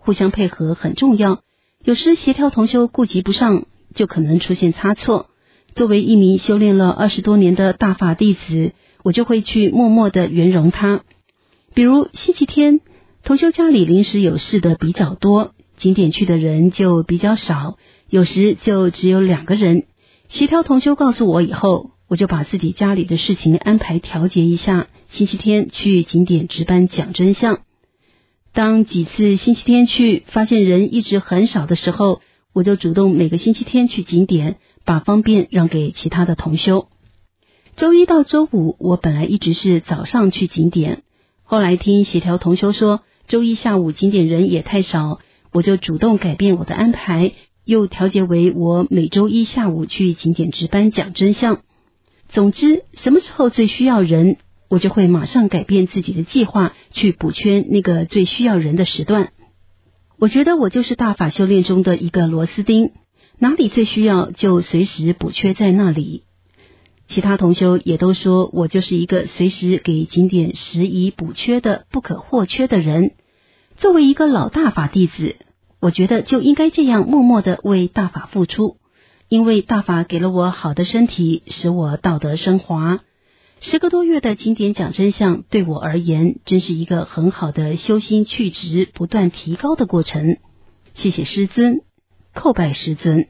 互相配合很重要，有时协调同修顾及不上，就可能出现差错。作为一名修炼了20多年的大法弟子，我就会去默默的圆融他。比如星期天，同修家里临时有事的比较多，景点去的人就比较少，有时就只有2个人。协调同修告诉我以后，我就把自己家里的事情安排调节一下，星期天去景点值班讲真相。当几次星期天去发现人一直很少的时候，我就主动每个星期天去景点，把方便让给其他的同修。周一到周五我本来一直是早上去景点，后来听协调同修说周一下午景点人也太少，我就主动改变我的安排，又调节为我每周一下午去景点值班讲真相。总之，什么时候最需要人，我就会马上改变自己的计划，去补缺那个最需要人的时段。我觉得我就是大法修炼中的一个螺丝钉，哪里最需要就随时补缺在那里。其他同修也都说我就是一个随时给景点拾遗补缺的不可或缺的人。作为一个老大法弟子，我觉得就应该这样默默地为大法付出，因为大法给了我好的身体，使我道德升华。10个多月的景点讲真相对我而言，真是一个很好的修心去执、不断提高的过程。谢谢师尊，叩拜师尊。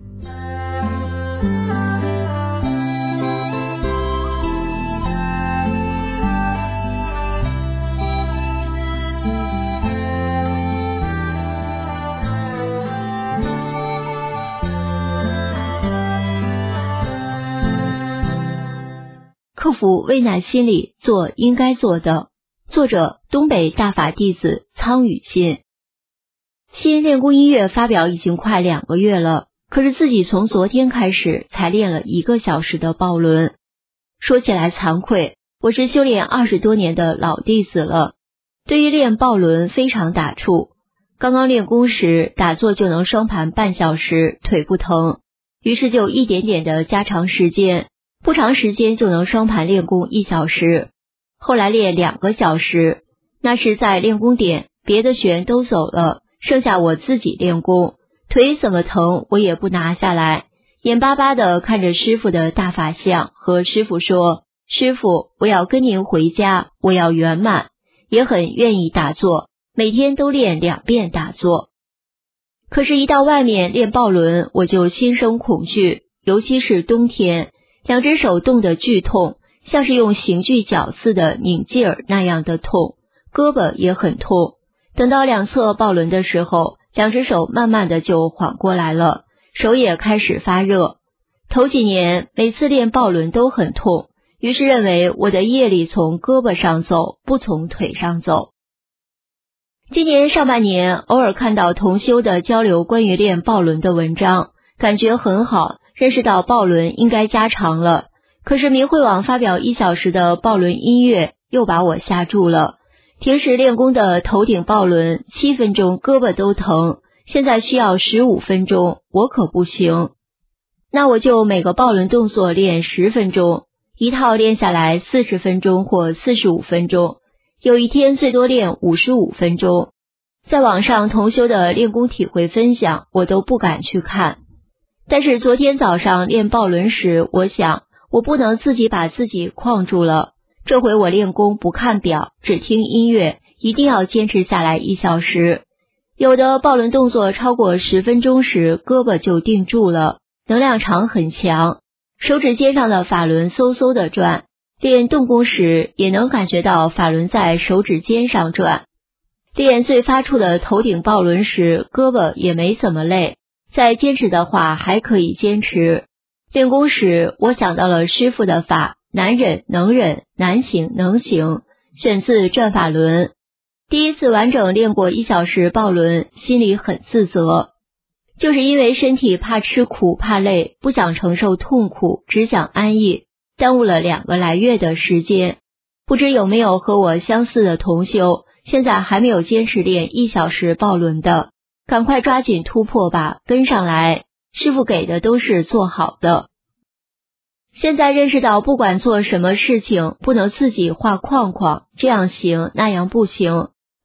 克服畏难心理，做应该做的。作者：东北大法弟子苍宇信。新练功音乐发表已经快2个月了，可是自己从昨天开始才练了1个小时的抱轮。说起来惭愧，我是修炼20多年的老弟子了，对于练抱轮非常打怵。刚刚练功时打坐就能双盘半小时，腿不疼，于是就一点点的加长时间，不长时间就能双盘练功1小时，后来练2个小时，那是在练功点，别的学员都走了，剩下我自己练功，腿怎么疼我也不拿下来，眼巴巴的看着师父的大法像，和师父说：师父，我要跟您回家，我要圆满，也很愿意打坐，每天都练2遍打坐。可是一到外面练抱轮，我就心生恐惧，尤其是冬天，2只手冻得剧痛，像是用刑具绞似的拧劲儿那样的痛，胳膊也很痛。等到2侧抱轮的时候，2只手慢慢的就缓过来了，手也开始发热。头几年每次练抱轮都很痛，于是认为我的业力从胳膊上走，不从腿上走。今年上半年偶尔看到同修的交流关于练抱轮的文章，感觉很好，认识到抱轮应该加长了。可是明慧网发表1小时的抱轮音乐又把我吓住了。平时练功的头顶抱轮7分钟胳膊都疼，现在需要15分钟，我可不行。那我就每个抱轮动作练10分钟，一套练下来40分钟或45分钟，有一天最多练55分钟。在网上同修的练功体会分享我都不敢去看。但是昨天早上练抱轮时，我想我不能自己把自己框住了，这回我练功不看表，只听音乐，一定要坚持下来1小时。有的抱轮动作超过10分钟时，胳膊就定住了，能量场很强，手指尖上的法轮嗖嗖的转，练动功时也能感觉到法轮在手指尖上转。练最发触的头顶抱轮时，胳膊也没怎么累，再坚持的话还可以坚持。练功时我想到了师父的法，难忍能忍，难行能行，选自转法轮。第一次完整练过1小时抱轮，心里很自责，就是因为身体怕吃苦怕累，不想承受痛苦，只想安逸，耽误了2个来月的时间。不知有没有和我相似的同修，现在还没有坚持练1小时抱轮的，赶快抓紧突破吧，跟上来，师父给的都是做好的。现在认识到不管做什么事情，不能自己画框框，这样行那样不行，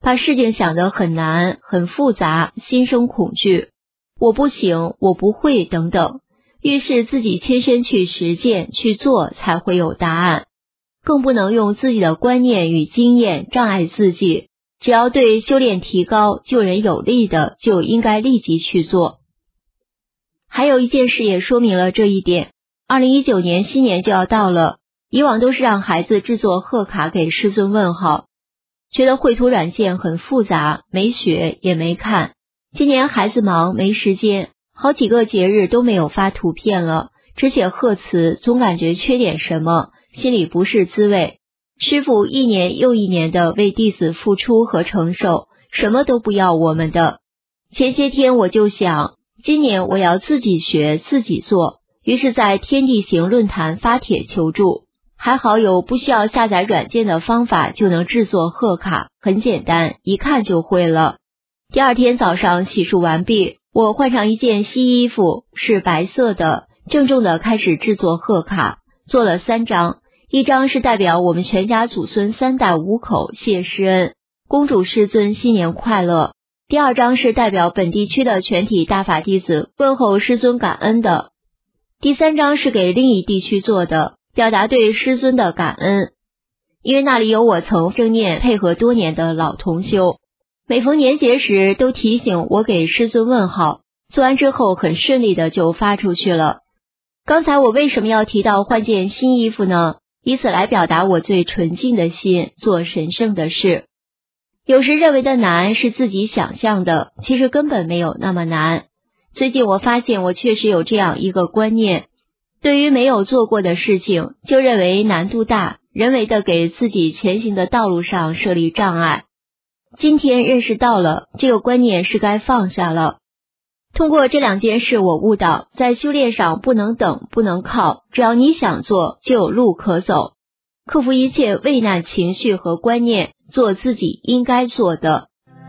把事情想得很难、很复杂，心生恐惧，我不行，我不会等等。于是自己亲身去实践去做，才会有答案。更不能用自己的观念与经验障碍自己，只要对修炼提高、救人有利的，就应该立即去做。还有一件事也说明了这一点。2019年新年就要到了，以往都是让孩子制作贺卡给师尊问好，觉得绘图软件很复杂，没学也没看。今年孩子忙没时间，好几个节日都没有发图片了，只写贺词，总感觉缺点什么，心里不是滋味。师父一年又一年的为弟子付出和承受，什么都不要我们的。前些天我就想，今年我要自己学自己做，于是在天地行论坛发帖求助。还好有不需要下载软件的方法就能制作贺卡，很简单，一看就会了。第二天早上洗漱完毕，我换上一件新衣服，是白色的，郑重地开始制作贺卡，做了3张。一张是代表我们全家祖孙3代5口谢师恩，恭祝师尊新年快乐。第2张是代表本地区的全体大法弟子问候师尊感恩的。第3张是给另一地区做的，表达对师尊的感恩。因为那里有我曾正念配合多年的老同修，每逢年节时都提醒我给师尊问好，做完之后很顺利的就发出去了。刚才我为什么要提到换件新衣服呢？以此来表达我最纯净的心，做神圣的事。有时认为的难是自己想象的，其实根本没有那么难。最近我发现我确实有这样一个观念，对于没有做过的事情，就认为难度大，人为的给自己前行的道路上设立障碍。今天认识到了，这个观念是该放下了。通过这2件事，我悟到，在修炼上不能等，不能靠，只要你想做，就有路可走。克服一切畏难情绪和观念，做自己应该做的。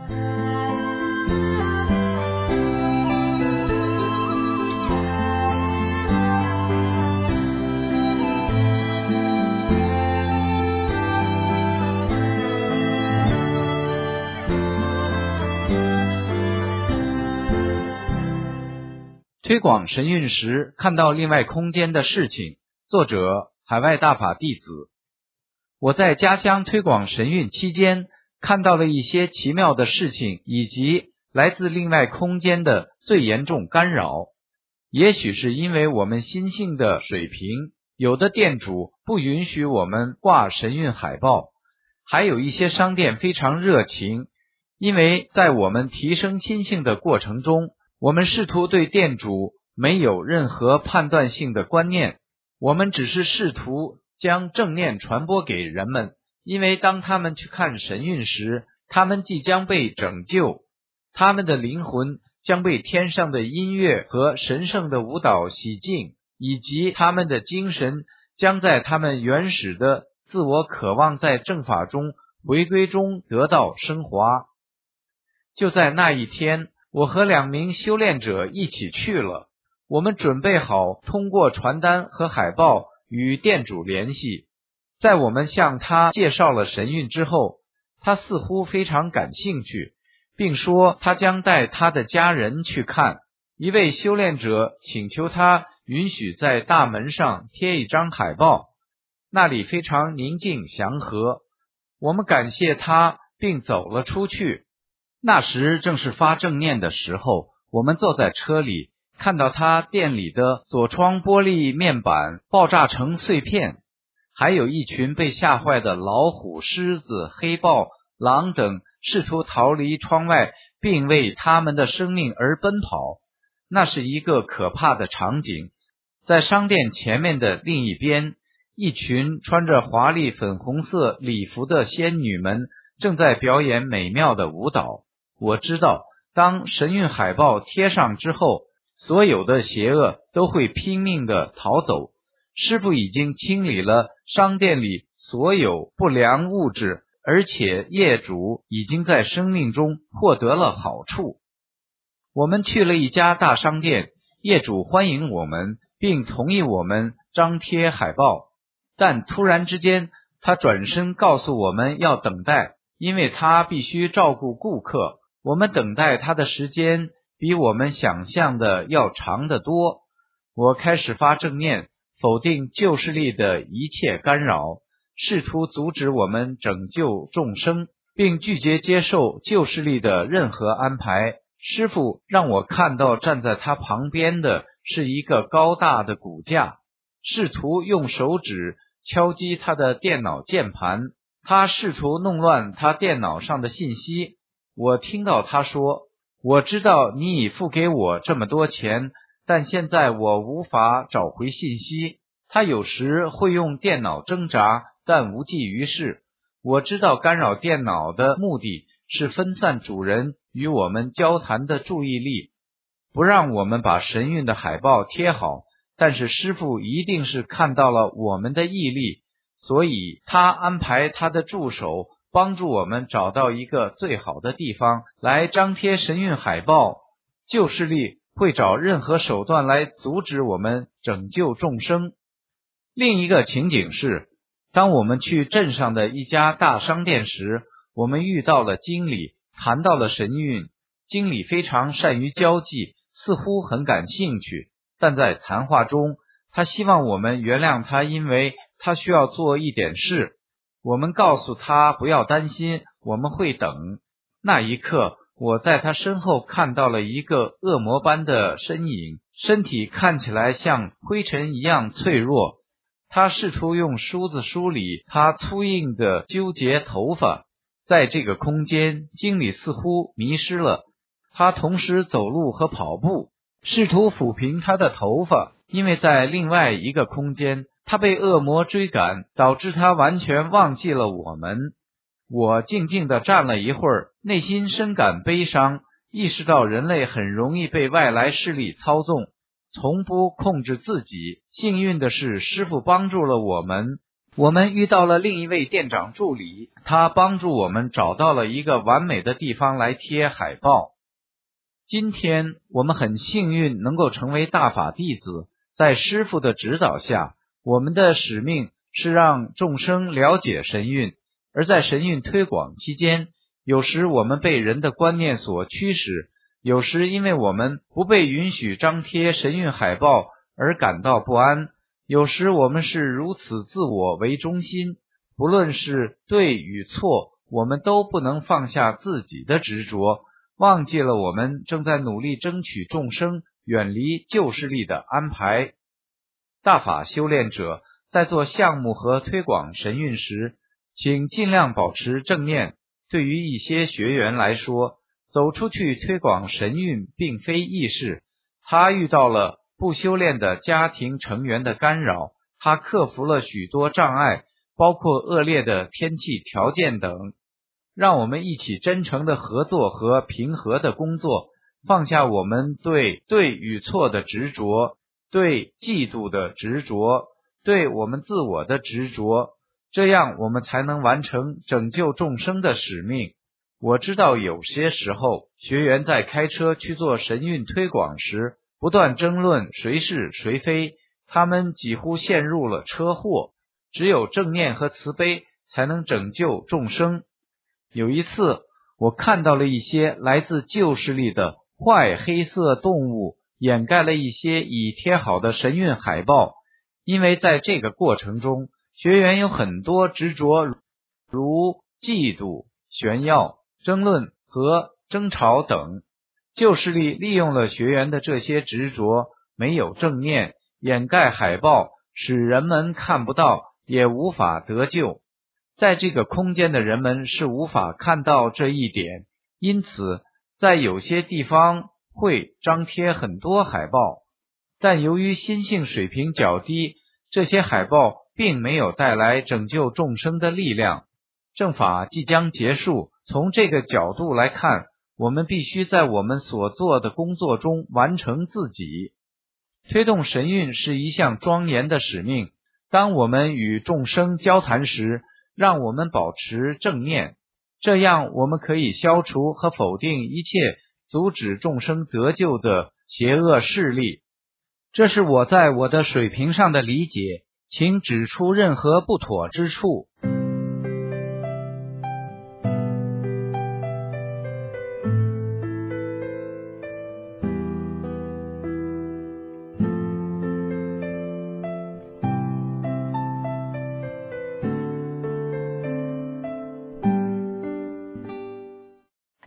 推广神韵时看到另外空间的事情，作者海外大法弟子。我在家乡推广神韵期间，看到了一些奇妙的事情，以及来自另外空间的最严重干扰。也许是因为我们心性的水平，有的店主不允许我们挂神韵海报，还有一些商店非常热情，因为在我们提升心性的过程中，我们试图对店主没有任何判断性的观念，我们只是试图将正念传播给人们，因为当他们去看神韵时，他们即将被拯救，他们的灵魂将被天上的音乐和神圣的舞蹈洗净，以及他们的精神将在他们原始的自我渴望在正法中回归中得到升华。就在那一天，我和2名修炼者一起去了，我们准备好通过传单和海报与店主联系。在我们向他介绍了神韵之后，他似乎非常感兴趣，并说他将带他的家人去看。一位修炼者请求他允许在大门上贴一张海报，那里非常宁静祥和。我们感谢他并走了出去。那时正是发正念的时候，我们坐在车里，看到他店里的左窗玻璃面板爆炸成碎片，还有一群被吓坏的老虎、狮子、黑豹、狼等试图逃离窗外，并为他们的生命而奔跑。那是一个可怕的场景。在商店前面的另一边，一群穿着华丽粉红色礼服的仙女们正在表演美妙的舞蹈。我知道，当神韵海报贴上之后，所有的邪恶都会拼命地逃走。师父已经清理了商店里所有不良物质，而且业主已经在生命中获得了好处。我们去了一家大商店，业主欢迎我们，并同意我们张贴海报，但突然之间，他转身告诉我们要等待， 因为他必须照顾顾客，我们等待他的时间比我们想象的要长得多。我开始发正念，否定旧势力的一切干扰，试图阻止我们拯救众生，并拒绝接受旧势力的任何安排。师父让我看到站在他旁边的是一个高大的骨架，试图用手指敲击他的电脑键盘，他试图弄乱他电脑上的信息。我听到他说，我知道你已付给我这么多钱，但现在我无法找回信息。他有时会用电脑挣扎，但无济于事。我知道干扰电脑的目的是分散主人与我们交谈的注意力，不让我们把神韵的海报贴好，但是师父一定是看到了我们的毅力，所以他安排他的助手帮助我们找到一个最好的地方来张贴神韵海报。旧势力会找任何手段来阻止我们拯救众生。另一个情景是，当我们去镇上的一家大商店时，我们遇到了经理，谈到了神韵。经理非常善于交际，似乎很感兴趣，但在谈话中，他希望我们原谅他，因为他需要做一点事。我们告诉他不要担心，我们会等。那一刻，我在他身后看到了一个恶魔般的身影，身体看起来像灰尘一样脆弱。他试图用梳子梳理他粗硬的纠结头发。在这个空间，经理似乎迷失了，他同时走路和跑步，试图抚平他的头发，因为在另外一个空间，他被恶魔追赶，导致他完全忘记了我们。我静静地站了一会儿，内心深感悲伤，意识到人类很容易被外来势力操纵，从不控制自己。幸运的是，师父帮助了我们。我们遇到了另一位店长助理，他帮助我们找到了一个完美的地方来贴海报。今天我们很幸运能够成为大法弟子，在师父的指导下，我们的使命是让众生了解神韵，而在神韵推广期间，有时我们被人的观念所驱使，有时因为我们不被允许张贴神韵海报而感到不安，有时我们是如此自我为中心，不论是对与错，我们都不能放下自己的执着，忘记了我们正在努力争取众生远离旧势力的安排。大法修炼者在做项目和推广神韵时，请尽量保持正念。对于一些学员来说，走出去推广神韵并非易事，他遇到了不修炼的家庭成员的干扰，他克服了许多障碍，包括恶劣的天气条件等。让我们一起真诚的合作和平和的工作，放下我们对与错的执着，对嫉妒的执着，对我们自我的执着，这样我们才能完成拯救众生的使命。我知道有些时候，学员在开车去做神韵推广时，不断争论谁是谁非，他们几乎陷入了车祸。只有正念和慈悲才能拯救众生。有一次，我看到了一些来自旧势力的坏黑色动物掩盖了一些已贴好的神韵海报，因为在这个过程中，学员有很多执着，如嫉妒、炫耀、争论和争吵等。旧势力利用了学员的这些执着，没有正念，掩盖海报，使人们看不到，也无法得救。在这个空间的人们是无法看到这一点，因此在有些地方会张贴很多海报，但由于心性水平较低，这些海报并没有带来拯救众生的力量。正法即将结束，从这个角度来看，我们必须在我们所做的工作中完成自己。推动神韵是一项庄严的使命。当我们与众生交谈时，让我们保持正念，这样我们可以消除和否定一切阻止众生得救的邪恶势力。这是我在我的水平上的理解，请指出任何不妥之处。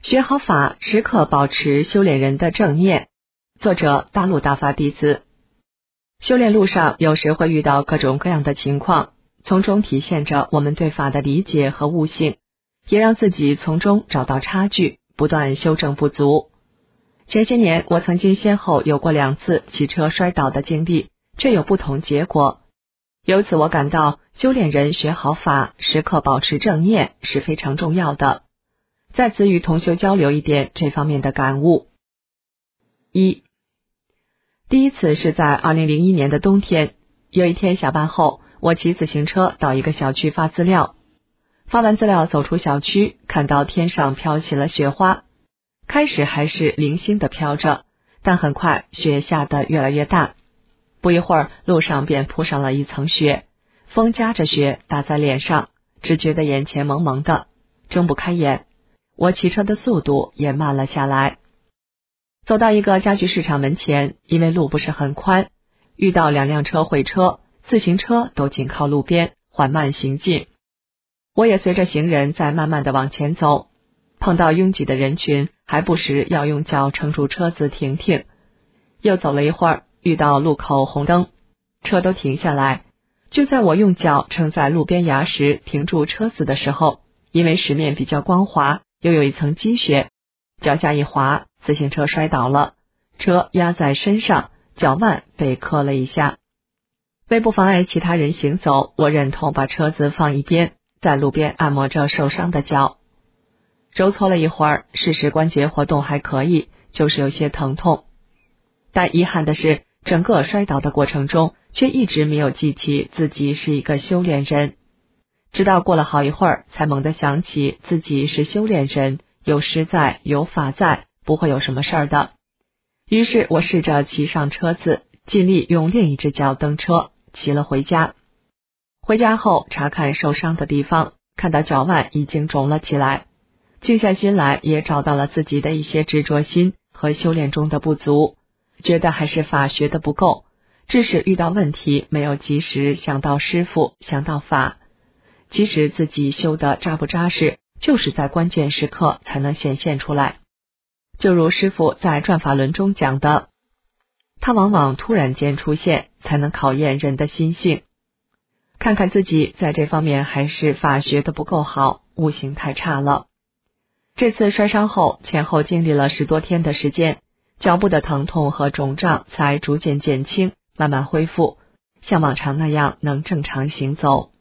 学好法，时刻保持修炼人的正念。作者：大陆大法弟子。修炼路上有时会遇到各种各样的情况，从中体现着我们对法的理解和悟性，也让自己从中找到差距，不断修正不足。前些年我曾经先后有过2次骑车摔倒的经历，却有不同结果。由此我感到修炼人学好法，时刻保持正念是非常重要的。在此与同修交流一点这方面的感悟。第一次是在2001年的冬天，有一天下班后，我骑自行车到一个小区发资料。发完资料走出小区，看到天上飘起了雪花，开始还是零星的飘着，但很快雪下得越来越大，不一会儿路上便铺上了一层雪，风夹着雪打在脸上，只觉得眼前蒙蒙的，睁不开眼。我骑车的速度也慢了下来。走到一个家具市场门前，因为路不是很宽，遇到2辆车会车，自行车都紧靠路边缓慢行进。我也随着行人在慢慢的往前走，碰到拥挤的人群，还不时要用脚撑住车子停停。又走了一会儿，遇到路口红灯，车都停下来。就在我用脚撑在路边崖石停住车子的时候，因为石面比较光滑，又有一层积雪，脚下一滑，自行车摔倒了，车压在身上，脚腕被磕了一下。为不妨碍其他人行走，我忍痛把车子放一边，在路边按摩着受伤的脚。揉搓了一会儿，事实关节活动还可以，就是有些疼痛。但遗憾的是，整个摔倒的过程中，却一直没有记起自己是一个修炼人。直到过了好一会儿，才猛地想起自己是修炼人，有师在，有法在，不会有什么事儿的。于是我试着骑上车子，尽力用另一只脚蹬车，骑了回家。回家后查看受伤的地方，看到脚腕已经肿了起来。静下心来，也找到了自己的一些执着心和修炼中的不足，觉得还是法学的不够，致使遇到问题没有及时想到师父，想到法。即使自己修得扎不扎实，就是在关键时刻才能显现出来。就如师父在转法轮中讲的，它往往突然间出现，才能考验人的心性。看看自己在这方面还是法学的不够好，悟性太差了。这次摔伤后，前后经历了10多天的时间，脚部的疼痛和肿胀才逐渐减轻，慢慢恢复，像往常那样能正常行走。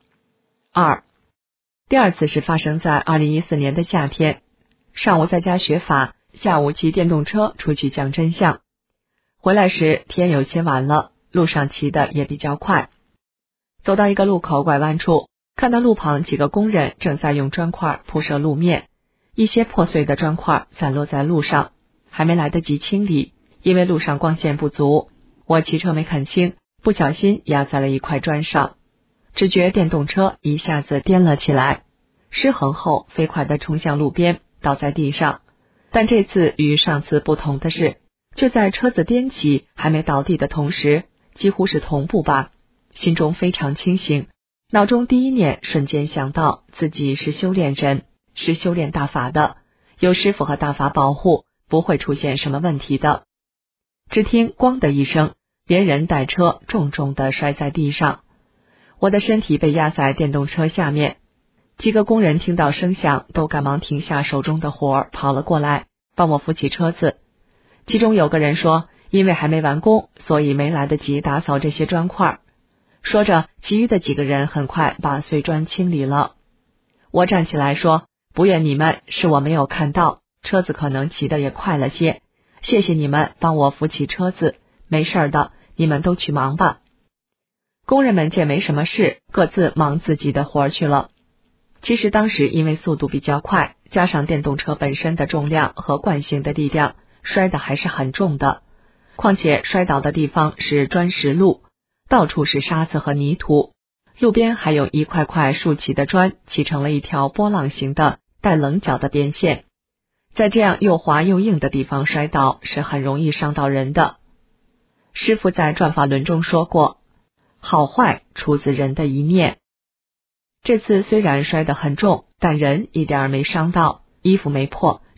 第二次是发生在2014年的夏天，上午在家学法，下午骑电动车出去讲真相。回来时天有些晚了，路上骑的也比较快。走到一个路口拐弯处，看到路旁几个工人正在用砖块铺设路面，一些破碎的砖块散落在路上，还没来得及清理，因为路上光线不足，我骑车没看清，不小心压在了一块砖上，只觉电动车一下子颠了起来，失衡后飞快地冲向路边，倒在地上。但这次与上次不同的是，就在车子颠起还没倒地的同时，几乎是同步吧，心中非常清醒，脑中第一念瞬间想到自己是修炼人，是修炼大法的，有师父和大法保护，不会出现什么问题的。只听咣的一声，连人带车重重地摔在地上，我的身体被压在电动车下面。几个工人听到声响，都赶忙停下手中的活跑了过来，帮我扶起车子。其中有个人说，因为还没完工，所以没来得及打扫这些砖块。说着，其余的几个人很快把碎砖清理了。我站起来说，不怨你们，是我没有看到，车子可能骑得也快了些，谢谢你们帮我扶起车子，没事的，你们都去忙吧。工人们见没什么事，各自忙自己的活去了。其实当时因为速度比较快，加上电动车本身的重量和惯性的力量，摔得还是很重的。况且摔倒的地方是砖石路，到处是沙子和泥土，路边还有一块块竖起的砖砌成了一条波浪形的带棱角的边线，在这样又滑又硬的地方摔倒是很容易伤到人的。师父在转法轮中说过，好坏出自人的一念。这次虽然摔得很重，但人一点儿没伤到，衣服没破，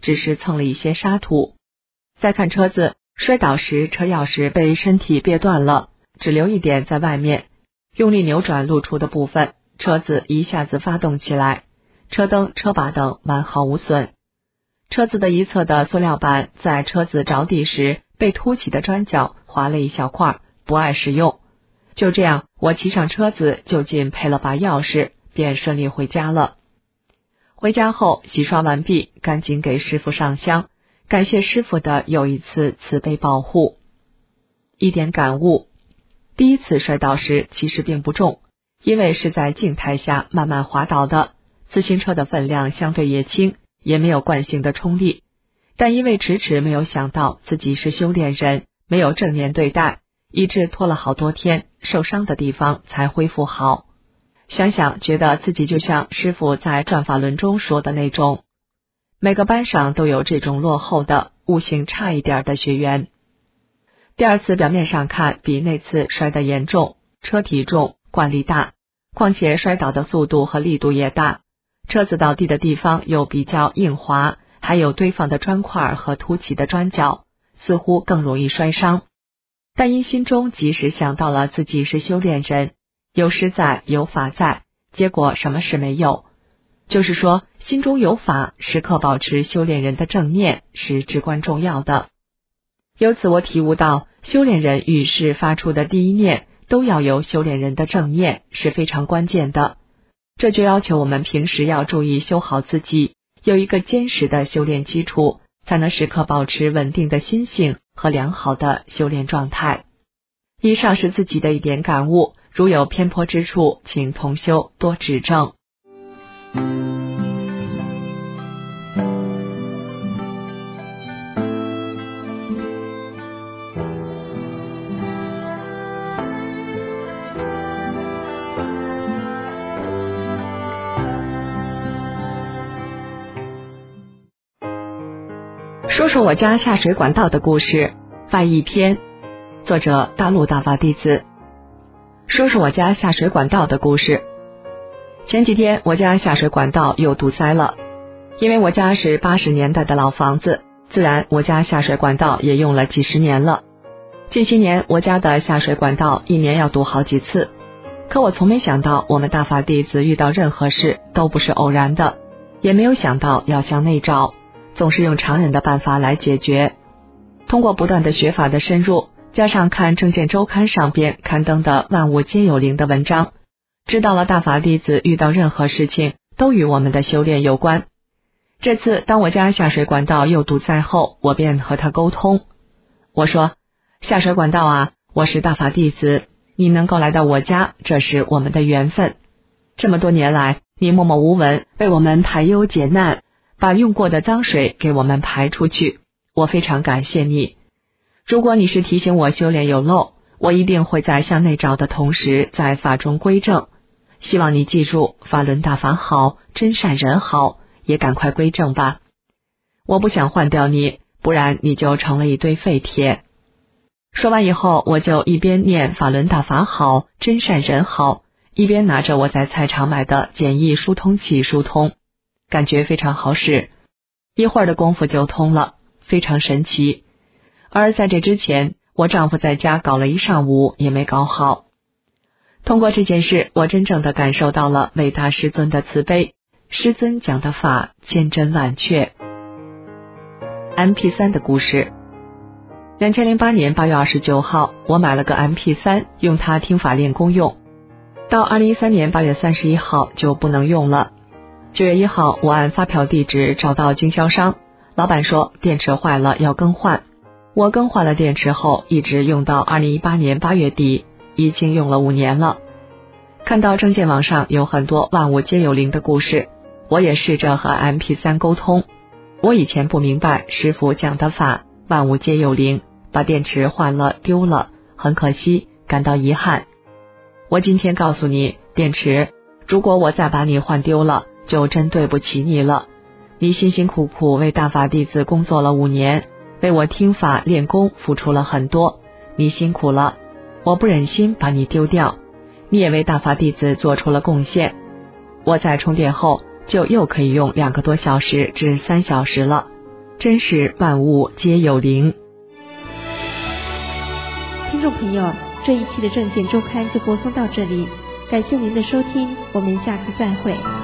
只是蹭了一些沙土。再看车子，摔倒时车钥匙被身体别断了，只留一点在外面，用力扭转露出的部分，车子一下子发动起来，车灯、车把等完好无损。车子的一侧的塑料板在车子着地时被凸起的砖角划了一小块，不碍使用。就这样，我骑上车子，就近配了把钥匙，便顺利回家了。回家后洗刷完毕，赶紧给师傅上香，感谢师傅的又一次慈悲保护。一点感悟：第一次摔倒时其实并不重，因为是在静态下慢慢滑倒的，自行车的分量相对也轻，也没有惯性的冲力。但因为迟迟没有想到自己是修炼人，没有正面对待，以致拖了好多天，受伤的地方才恢复好。想想觉得自己就像师傅在转法轮中说的那种，每个班上都有这种落后的、悟性差一点的学员。第二次表面上看比那次摔得严重，车体重，惯力大，况且摔倒的速度和力度也大，车子倒地的地方又比较硬滑，还有堆放的砖块和凸起的砖角，似乎更容易摔伤。但因心中及时想到了自己是修炼人，有师在，有法在，结果什么事没有。就是说，心中有法，时刻保持修炼人的正念是至关重要的。由此我体悟到，修炼人遇事发出的第一念都要有修炼人的正念，是非常关键的。这就要求我们平时要注意修好自己，有一个坚实的修炼基础，才能时刻保持稳定的心性和良好的修炼状态。以上是自己的一点感悟，如有偏颇之处，请同修多指正。说说我家下水管道的故事，翻译篇，作者大陆大法弟子。说说我家下水管道的故事。前几天我家下水管道又堵塞了，因为我家是80年代的老房子，自然我家下水管道也用了几十年了。近些年我家的下水管道一年要堵好几次，可我从没想到我们大法弟子遇到任何事都不是偶然的，也没有想到要向内找，总是用常人的办法来解决。通过不断的学法的深入，加上看正见周刊上边刊登的万物皆有灵的文章，知道了大法弟子遇到任何事情都与我们的修炼有关。这次当我家下水管道又堵塞后，我便和他沟通。我说，下水管道啊，我是大法弟子，你能够来到我家，这是我们的缘分。这么多年来，你默默无闻为我们排忧解难，把用过的脏水给我们排出去，我非常感谢你。如果你是提醒我修炼有漏，我一定会在向内找的同时在法中归正。希望你记住，法轮大法好，真善人好，也赶快归正吧。我不想换掉你，不然你就成了一堆废铁。说完以后，我就一边念法轮大法好，真善人好，一边拿着我在菜场买的简易疏通器疏通，感觉非常好使，一会儿的功夫就通了，非常神奇。而在这之前，我丈夫在家搞了一上午也没搞好。通过这件事，我真正的感受到了伟大师尊的慈悲，师尊讲的法千真万确。MP3 的故事。2008年8月29号，我买了个 MP3， 用它听法练功用。到2013年8月31号就不能用了。9月1号，我按发票地址找到经销商，老板说电池坏了要更换。我更换了电池后，一直用到2018年8月底，已经用了5年了。看到正见网上有很多万物皆有灵的故事，我也试着和 MP3 沟通。我以前不明白师父讲的法万物皆有灵，把电池换了丢了，很可惜，感到遗憾。我今天告诉你，电池，如果我再把你换丢了，就真对不起你了。你辛辛苦苦为大法弟子工作了5年，为我听法练功付出了很多，你辛苦了，我不忍心把你丢掉。你也为大法弟子做出了贡献，我在充电后就又可以用2个多小时至3小时了。 真是万物皆有灵。 听众朋友，这一期的证件周刊就播送到这里，感谢您的收听，我们下次再会。